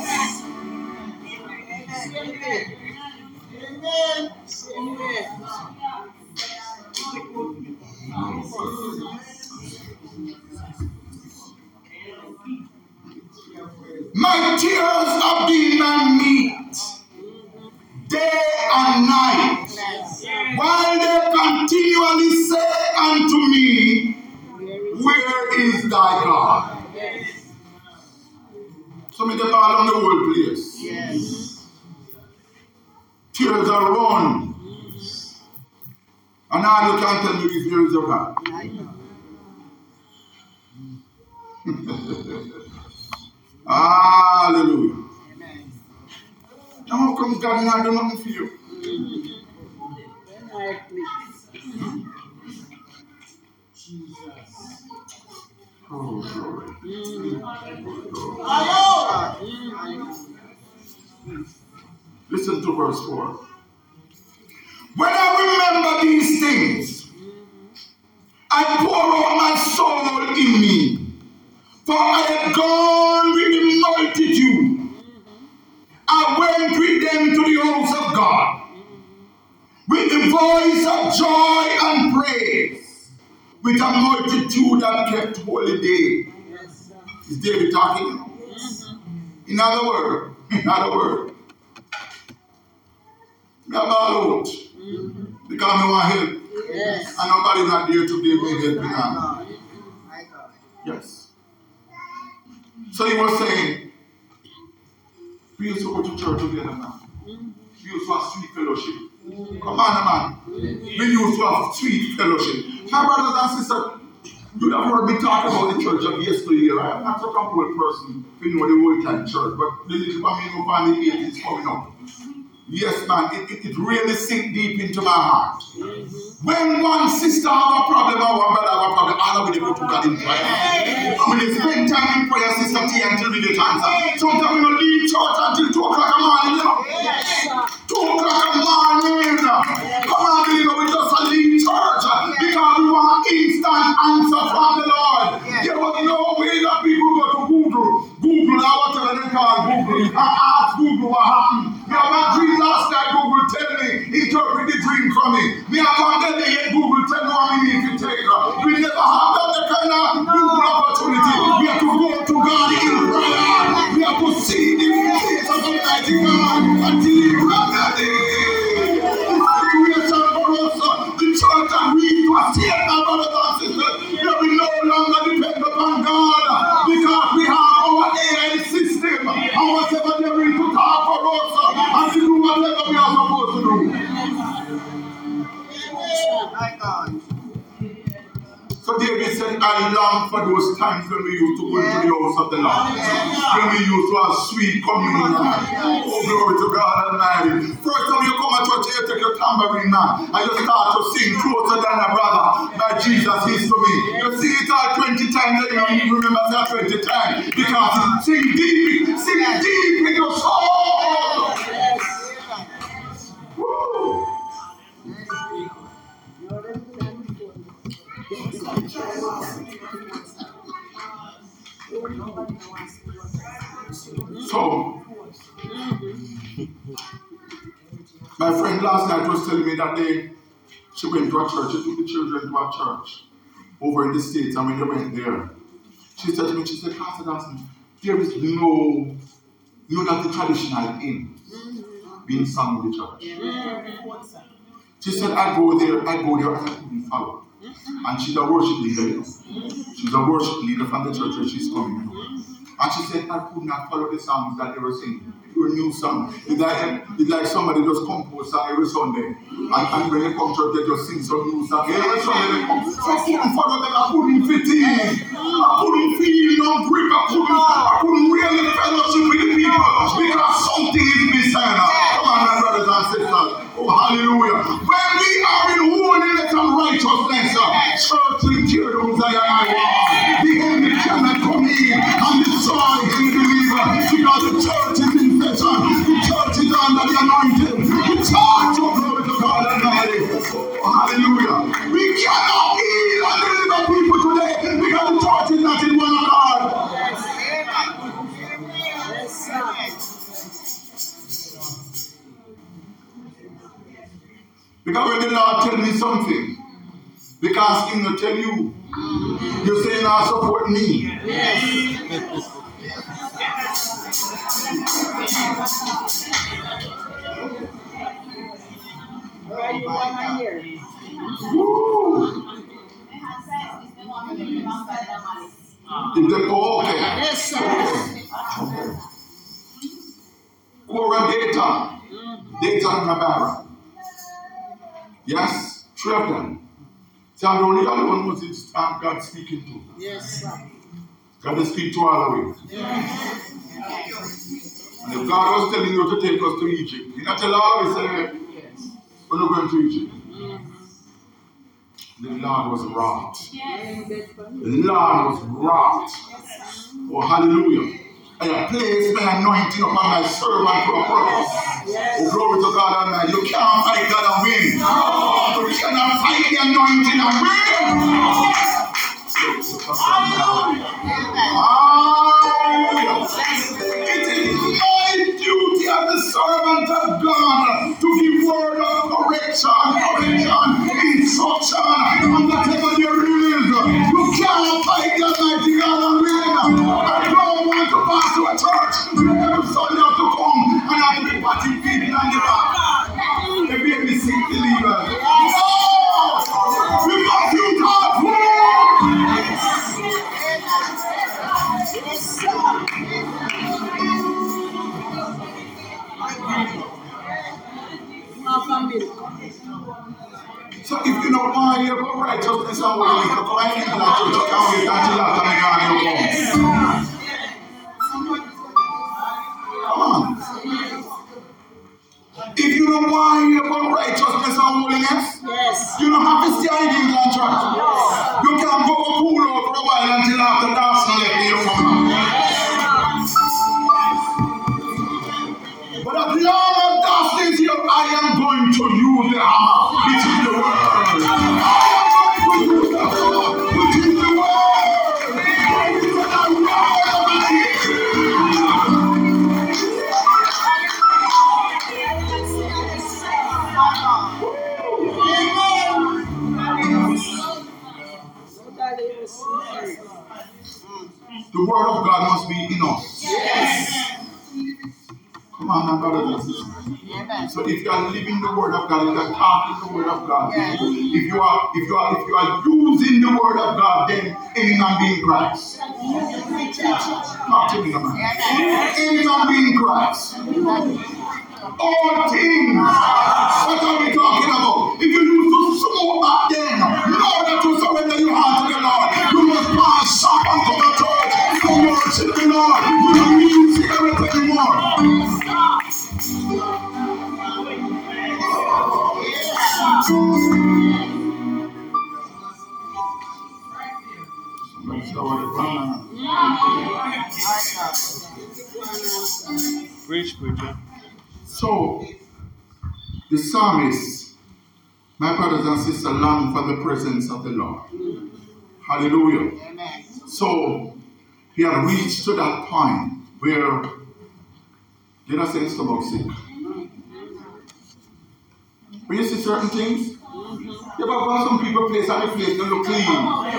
Amen. Amen. My tears have been my meat, day and night, while they continually say unto me, where is thy God? So me they all on the whole place. Yes. Tears are run. And now you can't tell me if there is a God. Hallelujah. Amen. Now how comes God not do nothing for you? Oh, glory. Listen to verse four. When I remember these things, I pour out my soul in me. For I had gone with the multitude. I went with them to the house of God, with the voice of joy and praise, with a multitude that kept holy day. Is David talking? In other words, in other words, me have all out because me want help. Yes. And nobody's not there to give me help. My God. My God. Yes. So he was saying, we used to go to church together now. We used to have sweet fellowship. Come on, man. We used to have sweet fellowship. My brothers and sisters, you have heard me talk about the church of yesterday. I'm not such a old person to know the old time church, but the little family of the eighties is coming up. Yes, man, it, it, it really sink deep into my heart. When one sister have a problem or one brother have a problem, all of them go to God in prayer. And when they spend time in prayer, Sister T, until we get answer. Sometimes we don't leave church until two o'clock in the morning, you know. two o'clock in the morning. Come on, you know, we just leave church because we want instant answer from the Lord. There was no way that people go to Google, Google or whatever they call Google, and ask Google what happened. Me have a dream last night, Google tell me, interpret the dream for me. Me have one day they get Google tell me what we need to take. We never have that kind of Google opportunity. We have to go to God in prayer. We have to see the face of Almighty God until He remedy the situation for us. The church and we to a state, my brothers and sisters, that we no longer depend upon God because we have our A I system and whatever they will to talk for us and to do whatever we are supposed to do. My God. So David said, I long for those times when we used to go to the house of the Lord. When we used to have sweet communion. Oh, glory to God Almighty. First time you come to church, you take your tambourine, man, and you start to sing closer than a brother. My Jesus is to me. You see it all twenty times, then you remember that twenty times. Because it's sing deep, sing deep in your soul. Woo. So, my friend last night was telling me that they, she went to a church, she took the children to a church. over in the States, and when they went there, she said to me, she said, Pastor Dawson, there is no, no that the traditional hymn being sung in the church. She said, I go there, I go there and I couldn't follow. And she's a worship leader, you know. She's a worship leader from the church where she's coming, you know. And she said, I could not follow the songs that they were singing. They were new songs. It's like, it's like somebody just compose song every Sunday. And, and when they come to church, they just sing some new song. Every Sunday they come. So I couldn't follow them. I couldn't fit in. I couldn't feel no grip. I couldn't, I couldn't really fellowship with the people because something is missing. Come on, my brothers and sisters. Oh, hallelujah. When we are in holiness and righteousness, church will tear down Zion and wall. The enemy cannot come in and destroy any believer because the church is in session. The church is under the anointing. The church will glory to God Almighty. Oh, hallelujah. We cannot heal and deliver people today because the church is not in one accord. Yes, sir. Because when the Lord tell me something, because He will tell you, you say now support me. Yes. Where you want to hear? Woo! If they go, okay. Yes, sir. Okay. Korah, Dathan, Dathan and Abiram. Yes, three of them. So I'm the only other one was it God speaking to. Yes, sir. God will speak to all the way. Yes. And if God was telling you to take us to Egypt, He not tell all of us, say, we're not going to Egypt. The Lord was wrath. The Lord was wrath. Oh, hallelujah. I have placed my anointing upon my servant for a purpose. Oh, glory to God Almighty. You can't fight God and win. Oh, you cannot fight the anointing and win. Hallelujah. It is my duty as the servant of God to give word of correction, correction, instruction, and whatever there is. You can't fight the Almighty God and win. I don't want to pass to a church every Sunday to come and have to be patting people on the back. The baby sick believers. No! We must use our food! So if you know why you go righteousness and holiness, you come and eat like church, you can't wait until after the God you come. Come on. If you know why you go righteousness and holiness, Yes. you don't have to stay in England church. You can go cool out for a while until after dancing left you come back. But as long as dancing is here, I am going to use the hammer, which is the word. I am going to use the hammer, which is the word. It is the word of the word of God must be in us. Yes. Come on, my brothers and sisters. So if you are living the word of God, if you are talking the word of God, Yes. if you are if you are if you are using the word of God, then any man being Christ. Talk to me, man. Any man being Christ. All things. What are we talking about? If you used to smoke back then, know that you surrender your heart to the Lord. You must pass up and come to church. You worship the Lord. You don't need cigarettes anymore. Preach, preacher. So, the psalmist, my brothers and sisters, long for the presence of the Lord. Hallelujah. Amen. So, he had reached to that point where, let us say, stomach sick. When you see certain things, You ever got some people place and the place don't look clean?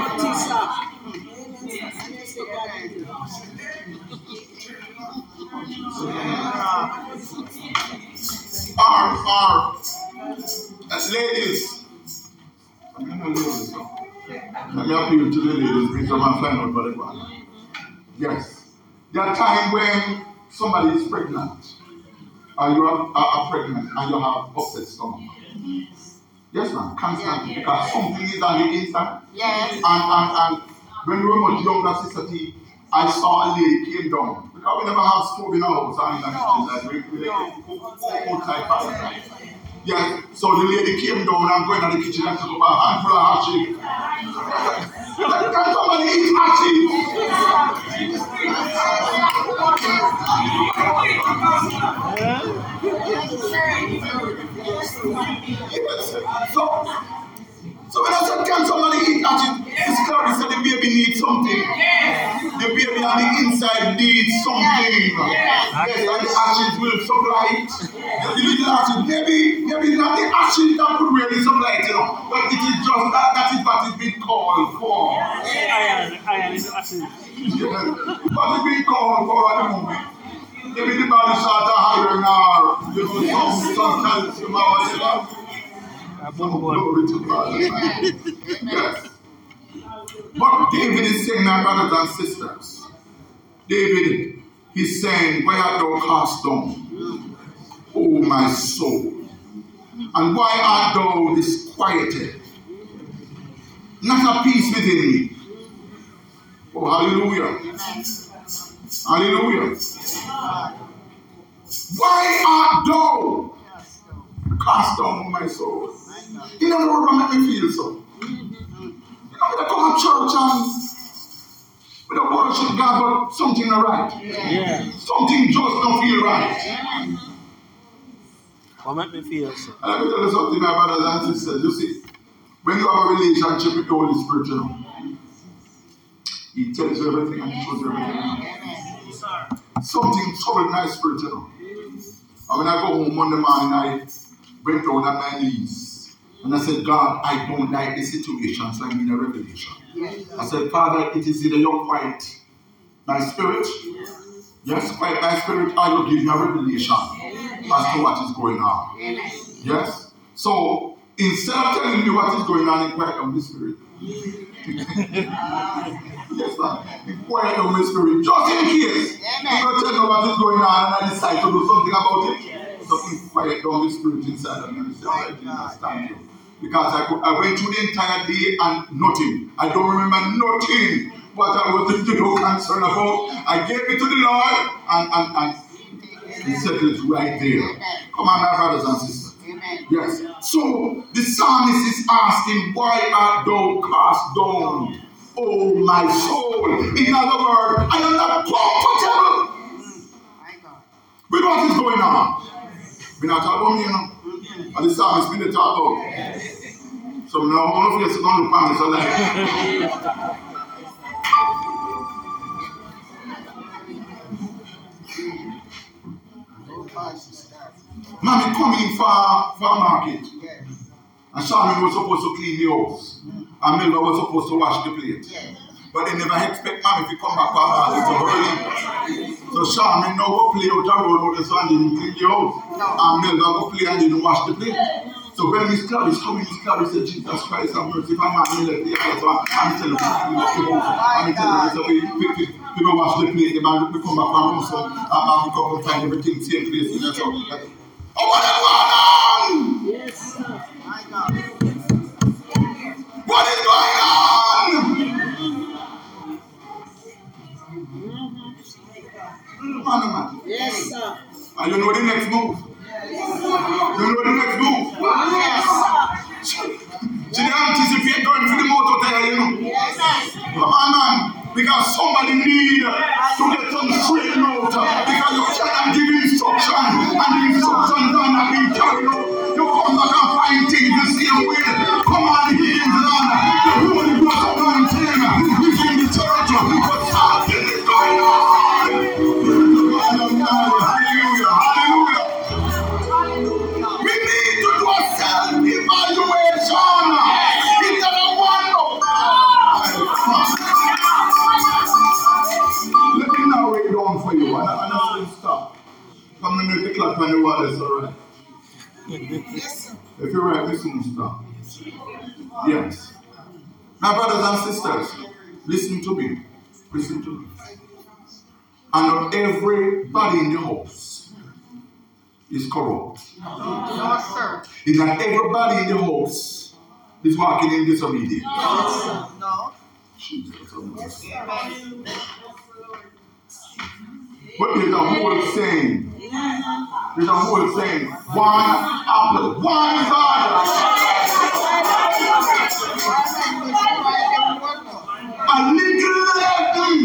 Or, or, as ladies, I'm not ladies, so. Let me appeal to the ladies because I'm find out about it. Yes. There are times when somebody is pregnant, or you are, are, are pregnant and you have upset stomach. Yes, ma'am, constantly, because something is on the inside. Yes. And, and, and when we were much younger, Sister T, I saw a lady came down. Because we never have stove in our house, and in that we we outside fire. Yeah, so the lady came down and going to the kitchen and took up a handful of hot cheese. Like, can somebody eat hot cheese? So, so when I said, can somebody eat hot cheese? This Clarice said the baby needs something. The baby on the inside needs something. Yes, and the ashes will supply it. The little ashes, maybe, maybe not the ashes that would really supply it, you know, but it is just that, that is what is being called for. Iron, iron is ashes. Yes, what is being called for at the moment. Maybe the body shot a iron or, you know, some, some calcium or whatever. Glory to God. Yes. But David is saying, my brothers and sisters, David, he's saying, why art thou cast down, O my soul? And why art thou disquieted? Not a peace within me. Oh, hallelujah. Hallelujah. Why art thou cast down, O my soul? You know what make me feel so? You know, when I come to church and we don't worship God, but something not right. Yeah. Something just don't feel right. What make me feel so? And let me tell you something, my brothers and sisters. You see, when you have a relationship with the Holy Spirit, you know, He tells you everything and He shows you everything. Something troubled my spirit, you know. And when I go home Monday morning, I went down on my knees. And I said, God, I don't like the situation, so I need a revelation. I said, Father, it is either you're quiet my spirit, yes, quiet my spirit, or you give me a revelation as to what is going on. Yes? So, instead of telling me what is going on, in quiet on the spirit. Yes, man. Quiet on the spirit, just in case. You don't tell me what is going on and I decide to do something about it. So, quiet down the spirit inside of me and say, all right, Jesus, thank you. Because I, could, I went through the entire day and nothing. I don't remember nothing what I was you know, concerned about. I gave it to the Lord and, and, and He settled it right there. Come on, my brothers and sisters. Yes. So the psalmist is asking, why art thou cast down, O my soul? In other words, I am not comfortable with what is going on. We're not talking about me, you know. And the psalmist been the talk about. So now all of you are going to panic so like. Mommy come in for, for a market. And Charmin was supposed to clean the house. And Melba was supposed to wash the plate. But they never expect Mommy to come back for a market so early. So Charmin now go play out a road out the sun and didn't clean the house. And Melba go play and didn't wash the plate. So when Miss Clarice come in, Miss Clarice said, Jesus Christ have mercy, if I'm not going to let the house, I'm telling you, I'm telling you, people wash the plate, the man will come back and come some, and man will come and find everything same place. You know, so, oh, what is going on? Yes, sir. My God. What is going on? Man, man. Yes, sir. And you know the next move? You know the next move? Yes, sir. She didn't anticipate going for the motor tire, you know. Yes, sir. Come on, man. Because somebody need to get some straight out. Because you cannot give instruction and the instructions are not being carried out. You come back and find things the same way. Come on, Higgins Land. The Holy Ghost anointing is in the church. But something is going on. Hallelujah. Hallelujah. We need to do a self-evaluation. on the wall, that's all right. Yes, sir. If you're right, we soon stop. Yes. My brothers and sisters, listen to me. Listen to me. And not everybody in the house is corrupt. No, sir. It's not everybody in the house is walking in disobedience. No. Jesus, oh my God. Amen. But there's a whole saying. There's a whole saying. One apple, one God. A little leaven.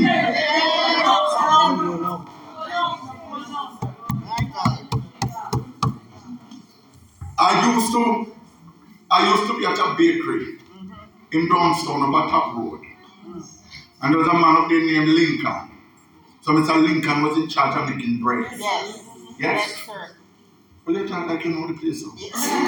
I used to, I used to be at a bakery in Downstown on Top Road. And there was a man up there named Lincoln. So Mister Lincoln was in charge of making bread. Yes. Yes? Yes, sir. Well, you talk like you know the place. So.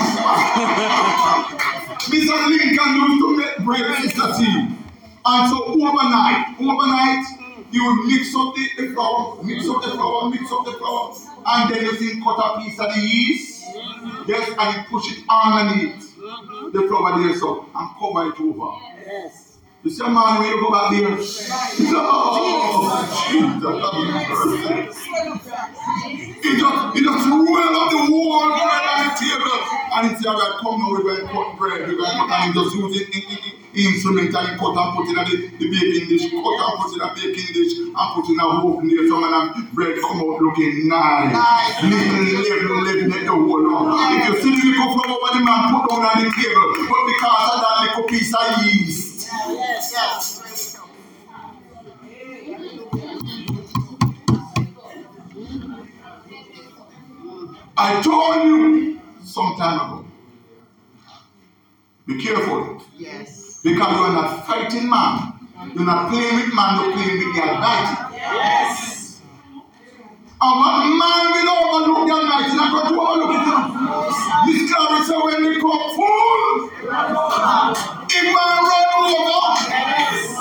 Mister Lincoln used to make bread, Sister T. And so overnight, overnight, he would mix up the, the flour, mix up the flour, mix up the flour, and then you see cut a piece of the yeast. Yes, and you push it underneath the flour there so and cover it over. Yes. You see a man when you go back there? No! Jesus! He just, he just roll up the whole bread on the table. And he said, all right, come now, we're going to cut bread. We're going to cut, and he just use the instrument and he cut and put in the, the baking dish, cut and put in a baking dish, and put in a oven there. So when the bread come out looking nice. Little, little, little, the whole lot. If you see the little flour what the man put down on the table, but because of that little piece of yeast, Yes, yes. I told you some time ago. Be careful. Yes. Because you are not fighting man. You're not playing with man, you're playing with the Almighty. Yes. And what man will overlook the Almighty, not going to overlook it. This glory said when they come full, if man run over. Yes.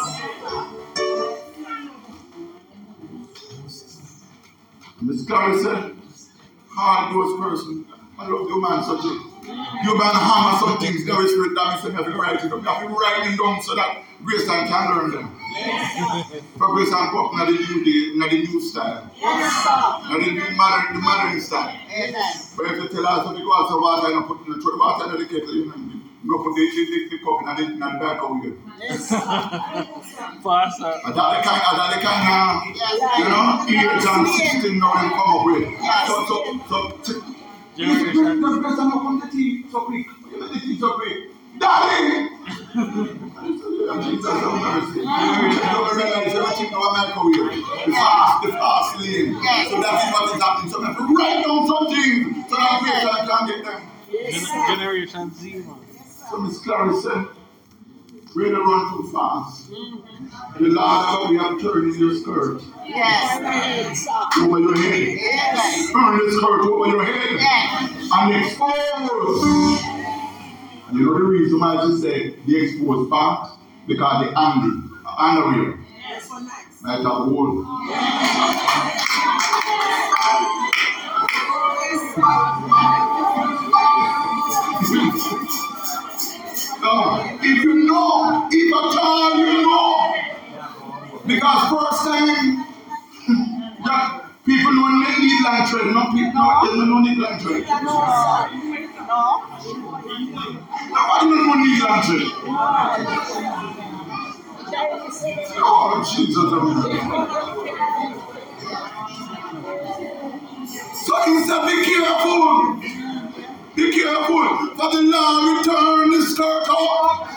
Miss Clary said, hard those person. I love you man such a. You man hammer some things, the Holy Spirit that me say me have to write it up. You have to write it down so that Grace and can learn them. Yes. For Grace and go up in the new day, in the new style. Yes, sir. In the new modern, the modern style. Yes. But if you tell us to go out some water and put in the throw the water in the kettle, you know, you go put the, the, the cup in the, in the back of you. Yes. Faster. And that the kind, and that the kind of, Yes. you know, age and system now they come up with. So, so, so, so, Generation. the best and come the tea so quick. You make the tea so quick. Darling! Jesus have mercy. You don't realize everything now microwave. The fast, the fast lane. So that is what is happening. So we have to write down something so that Grace can get them. Gen- Generation Z, man. So Miss Clary said, we're going to run too fast. The Lord, we have turned in your skirt Yes. over your head. Yes. Turn the skirt over your head Yes. and expose. And you know the reason why she said the exposed part? Because the angle, underwear, might have hole. No, if you know, if at all you know, because first time, that people don't need land trade, no people no, don't need land trade. No. Nobody don't need land trade. Oh, Jesus. So he said, be careful. Be careful, for the Lord return the skirt up.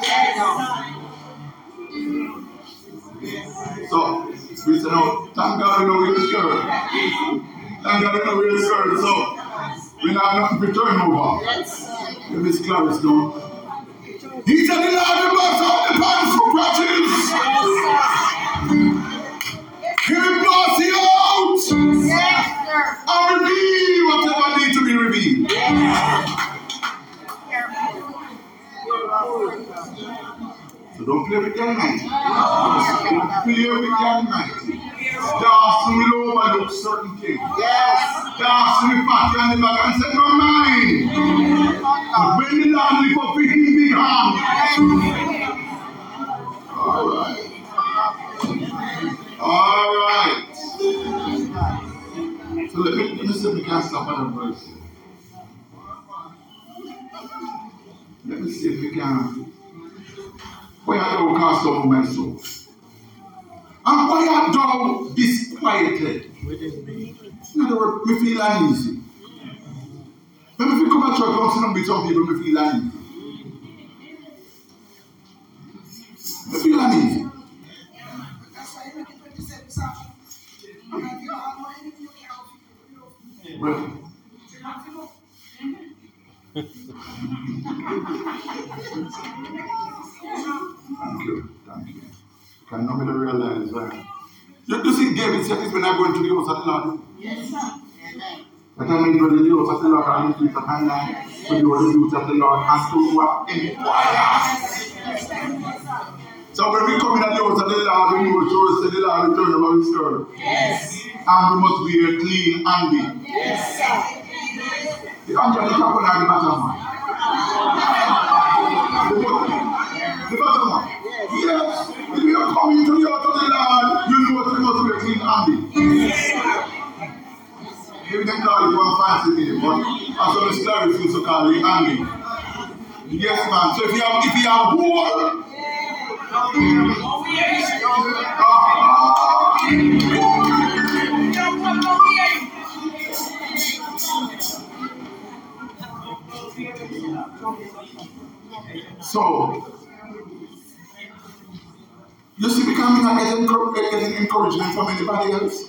So, we said, no, thank God we know we're the skirt. Thank God we know we're the skirt. So, we're not nothing to turn over. Let Miss Clarice know. He said, the Lord will bust out the pants for crutches. He will bust you out. And reveal whatever needs to be revealed. So don't play with the Almighty. Don't play with the Almighty. Dancing will overlook certain things. Yes. They ask me back and the back and say, no mind. But when the Lord lift up his big hand. All right. All right. So let me, let me see if we can stop on a verse. Let me see if we can. Why art thou cast over my soul? And why art thou disquieted? In other words, me feel uneasy. When we come at church, come sit down with some people, me feel uneasy. Me feel uneasy. That's why you make it twenty-seven Psalm. And if you have more enemy, you can't feel Well, thank you, thank you. Can nobody realize that? You, you see, David said this when I go into the house of the Lord. Yes, sir. Amen. But I mean, when the house of the Lord and the feet of my life, when you are the youth of the Lord, and to what inquire. So when we come in the house of the Lord, we know to us the Lord will turn about his skirt. Yes. And we must wear clean handy. Yes, sir. The angel is up on the matter, man. The bottom. The bottom, man. Yes. If you are coming to the house of the Lord, you know what you must wear clean handy. Maybe they call it one fancy name, but as well as Larry used to call it handy. Yes, man. So if you have, if you have war, so you see, becoming not getting, getting encouragement from anybody else.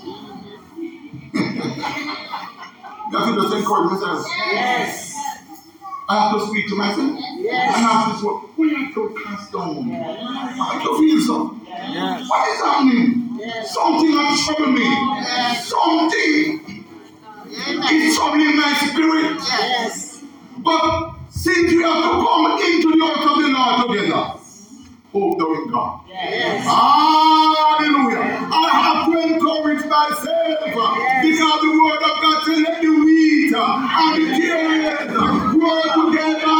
You have to just encourage myself. Yes. I have to speak to myself. Yes. And ask this one, why are you so cast down? Why do you feel so? Yes. What is happening? Yes. Something has troubled me. Yes. Something is troubling my spirit. Yes. But since we have to come into the house of the Lord together, hope thou in God. Yes. Hallelujah. I have to encourage myself because the word of God says let the wheat and the tares grow together.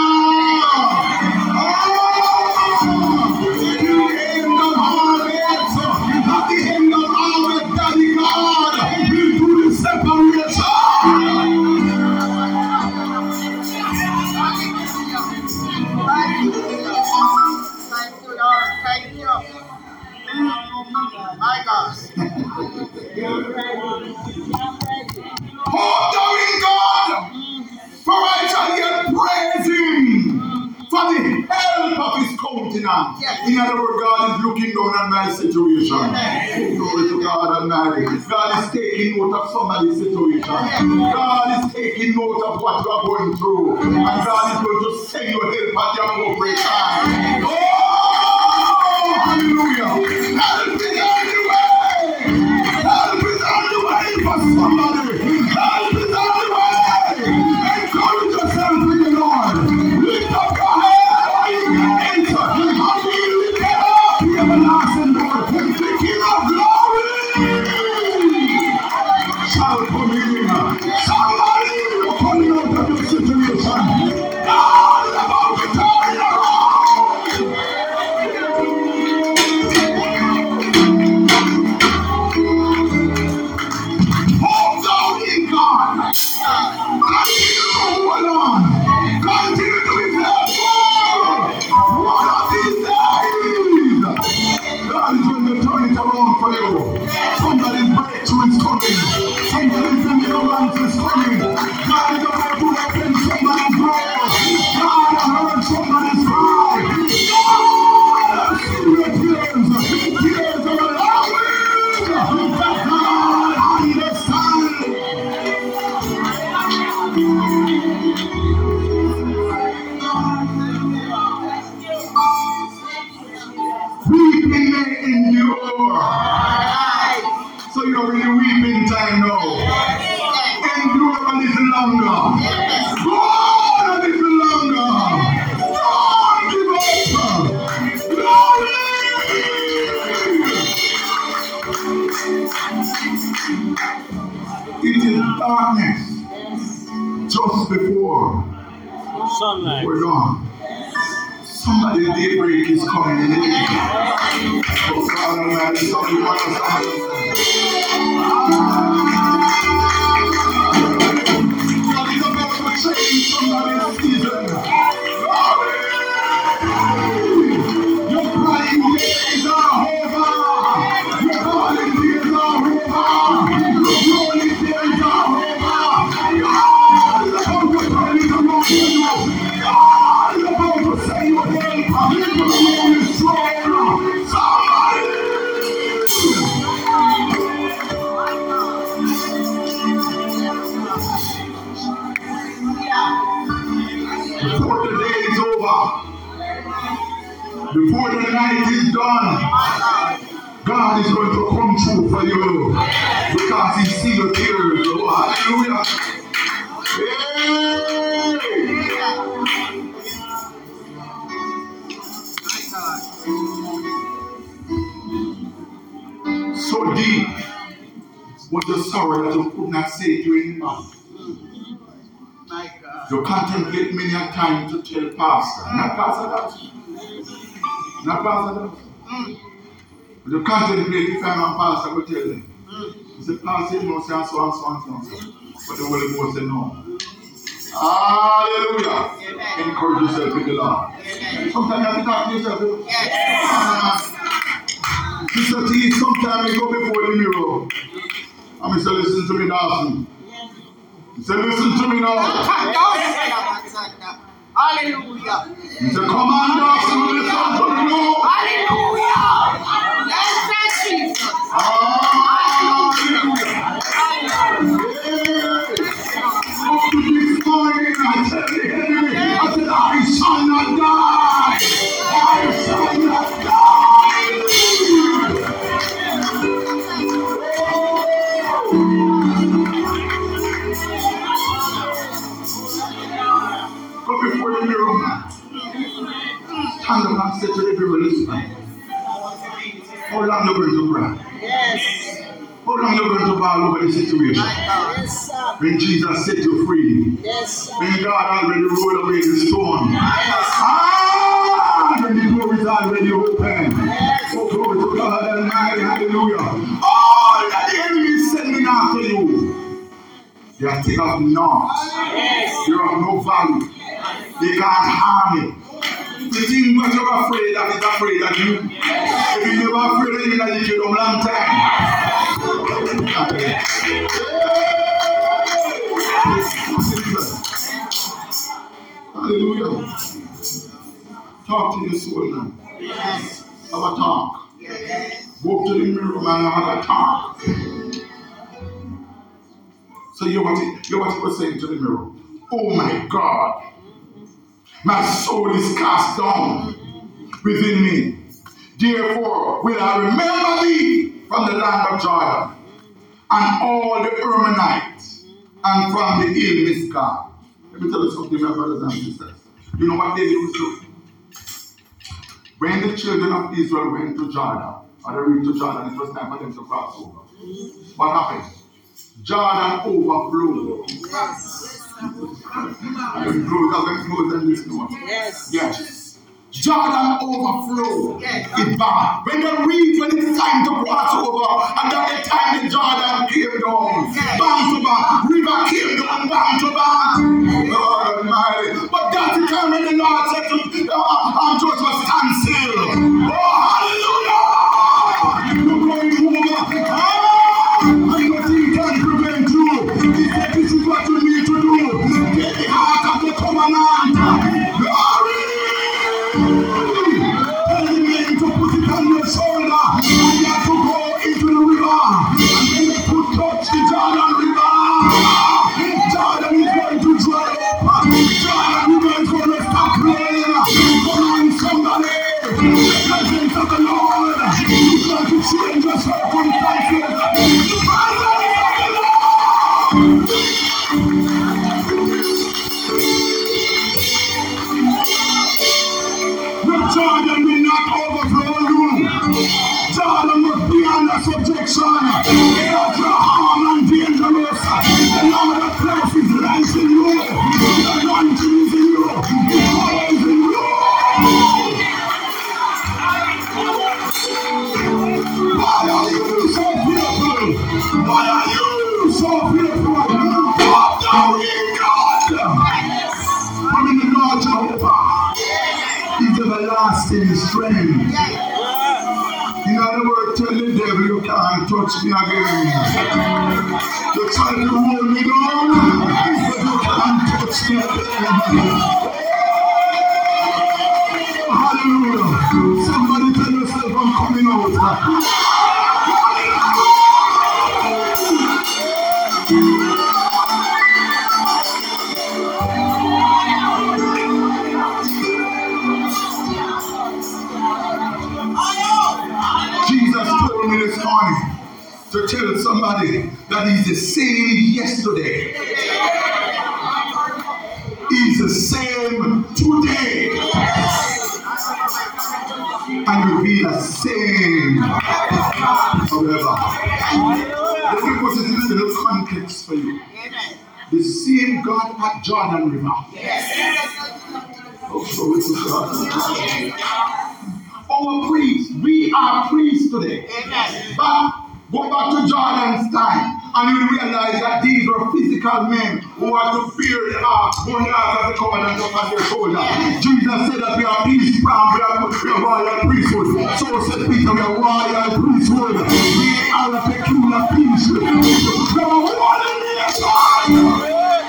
Oh, the end of harvest, at the end of harvest, Daddy God will do the separation. Thank you, Lord. Thank you. My God. Hope thou in God, for I shall yet praise him for the help of his countenance. Yes. In other words, God is looking down at my situation. Yes. Glory to God Almighty. God is taking note of somebody's situation. Yes. God is taking note of what you are going through. And God is going to send you help at the appropriate time. Oh, hallelujah. Help is on the way. Help is on the way for somebody. Help is on the way. Encourage yourself in the Lord. Lift up your head. Enter. How do you lift it up? The everlasting Lord. The King of glory shall come in. Somebody will come out of your situation. God is about to turn it around. Hold on in God. Continue to hold on. Continue to be faithful. One of these days, God is going to turn it around for you. Somebody's breakthrough is coming. Somebody's deliverance is coming. God is about to open somebody's door. God has heard somebody's cry. God has seen your tears. Tears are allowing that God understands. Weeping may endure. So you're in the weeping time now. darkness just before Sunlight. we're gone. Somebody's daybreak is coming in. Oh, God Almighty, somebody wants to stand. God is about to change somebody's season. Your crying days are over. Your calling days are over. Your rolling days are over. God is about to turn it around for you. God is about to say your name. Your name is strong. Somebody. Before the day is over, before the night is done, God is going to come through for you because He sees your tears. Oh, hallelujah. Hey. So deep was the sorrow that you could not say to anyone. You contemplate many a time to tell Pastor, not Pastor that, not Pastor that. But you contemplate if I'm a pastor, I will tell them. You say, Pastor, you know, say, and so and so and so and so. But the Holy Ghost say, no. Hallelujah. Encourage yourself in the Lord. Sometimes you have to talk to yourself. Yes. Sister T, sometimes you go before the mirror. And I say, listen to me, Dawson. He said, listen to me now. Hallelujah. He said, come on, Dawson, listen to me now. Hallelujah. Yes, Jesus. Hallelujah. Up to this morning, I said, the enemy, I said, I shall not die. I shall not die. Go before the mirror, man. Stand up and say to the mirror, listen. How long you going to cry? Yes. How long you going to bawl over the situation? Yes, sir. When Jesus set you free. Yes, sir. When God already rolled away the stone. Yes. Ah! When the door is already open. Yes. Oh, glory to God Almighty. Hallelujah. All that the enemy is sending after you, they are still of naught. Yes. They are of no value. They can't harm you. The thing that you're afraid of is afraid of you. If you're never afraid of you, then you don't long time. Hallelujah. Talk to your soul now. Yes. Have a talk. Yes. Go up to the mirror, man, and have a talk. So you what it, you what it was saying to the mirror. Oh my God. My soul is cast down within me. Therefore will I remember thee from the land of Jordan, and all the Hermonites, and from the hill Mizgah. Let me tell you something, my brothers and sisters. You know what they used to? When the children of Israel went to Jordan, or they reached to Jordan, it was time for them to cross over. What happened? Jordan overflowed. Yes. I'm close, I'm close than this one. Yes. Yes. Jordan overflowed. Yes. It back. When they reach when it's time to cross over, and at the time the Jordan came down, Yes. back to back, river came down, back to back. Lord Almighty. But that's the time when the Lord said to uh, and Joshua, stand still. Oh, hallelujah! You're going over. Ah! And nothing can prevent you. He said, this is what you need to do. Get the heart of the covenant. Glory! Tell the men to put it on your shoulder. And you have to go into the river. And then they put touch the Jordan River. Jordan is going to dry up. Jordan River is going to stop flowing. Come on, somebody. The presence of the Lord is going to change your circumstances. The presence of the Lord. The Jordan will not overflow you. Jordan must be under subjection. They are harm and dangerous. The Why are you so fearful? Come down in God. I'm in the Lord Jehovah. He's everlasting strength. In other words, tell the devil you can't touch me again. You try to hold me down, but you can't touch me again. Hallelujah. Somebody tell yourself I'm coming out. Jesus told me this morning to tell somebody that he's the same yesterday. He's the same today. And will be the same forever. Let me put it in a little context for you. The same God at Jordan River. Oh, glory to God. Our priests, we are priests today. But go back to Jordan's time and you realize that these were physical men who had to bear the ark, one ark of the covenant upon their shoulder. Jesus said that we are peace proud, we are, we are royal priesthood. So said Peter, we are royal priesthood. We are a peculiar priesthood. We are one nation.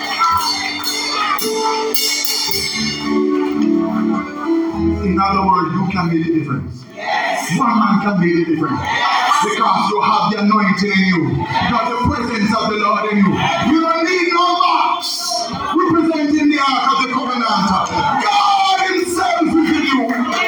In other words, you can make the difference. Yes. One man can make the difference. Yes. Because you have the anointing in you. You have the presence of the Lord in you. You don't need no box representing the ark of the covenant. God himself is in you.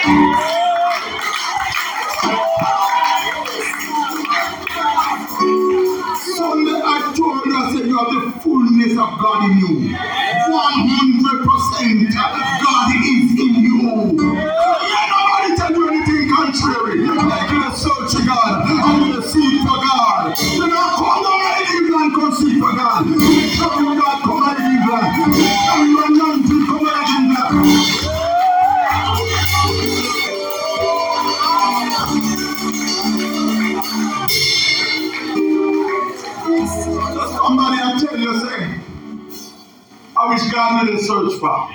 Sunday I told you, I said you have the fullness of God in you. one hundred percent God is in you. Nobody tell you anything contrary. You're making a search for God. I'm going to seek for God. You're not come to my England, come seek for God. You tell me God, come to England. You tell me you're anointed, come to England. Somebody I tell you, say, I wish God did a search for.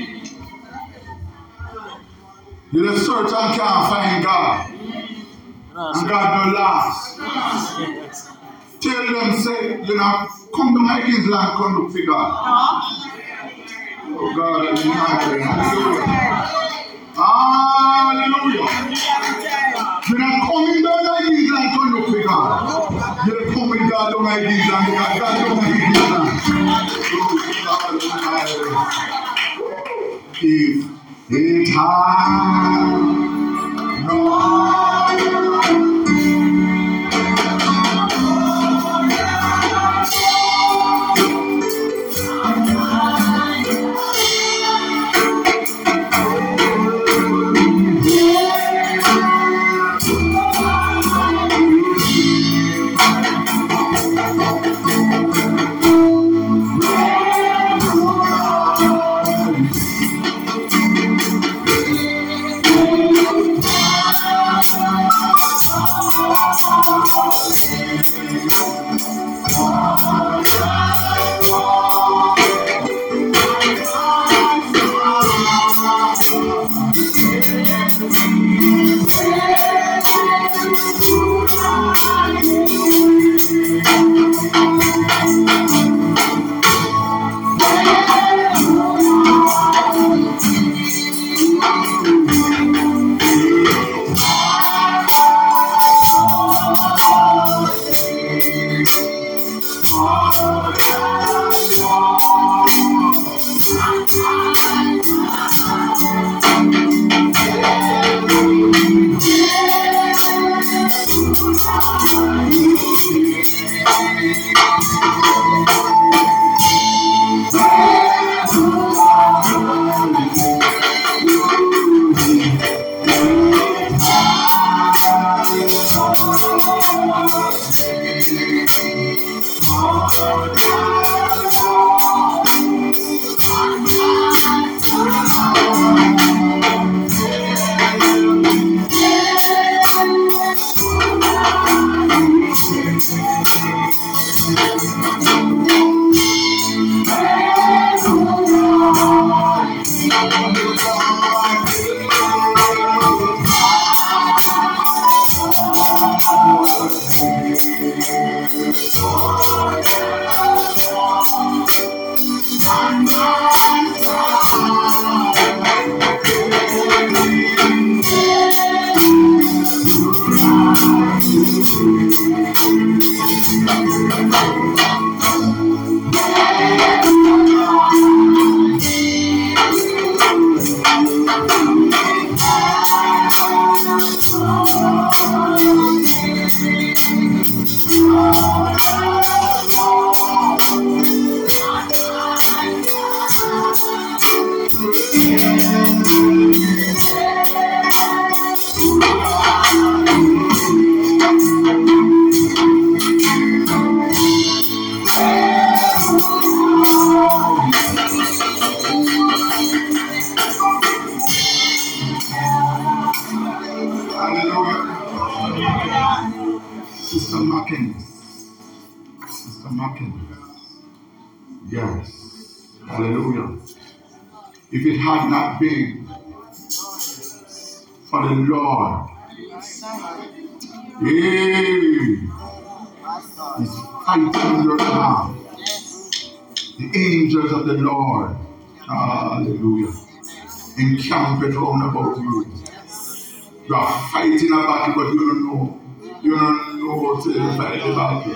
You just search and can't find God. And God no last. Tell them, say, you know, come to my Island, come look for God. Oh God, hallelujah. Hallelujah. You're not coming down my Island, come look for God. You're coming down to my Island because God don't my Island. If it had not Hallelujah. Sister Mackin. Sister Mackin. Yes. Hallelujah. If it had not been for the Lord, hey, He's fighting on your behalf. The angels of the Lord, hallelujah, encamped round about you. You are fighting a battle, but you don't know. You don't know how to fight the battle.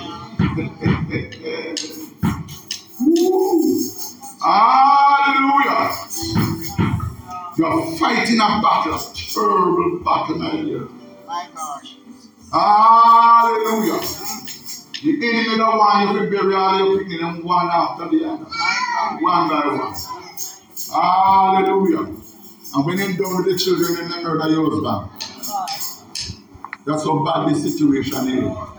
Woo. Hallelujah. You are fighting a battle, a terrible battle, my dear. My gosh. Hallelujah. The enemy don't want you to bury all your picking them one after the other. One by one. Hallelujah. And when you're done with the children, you murder your husband. That's how bad the situation is.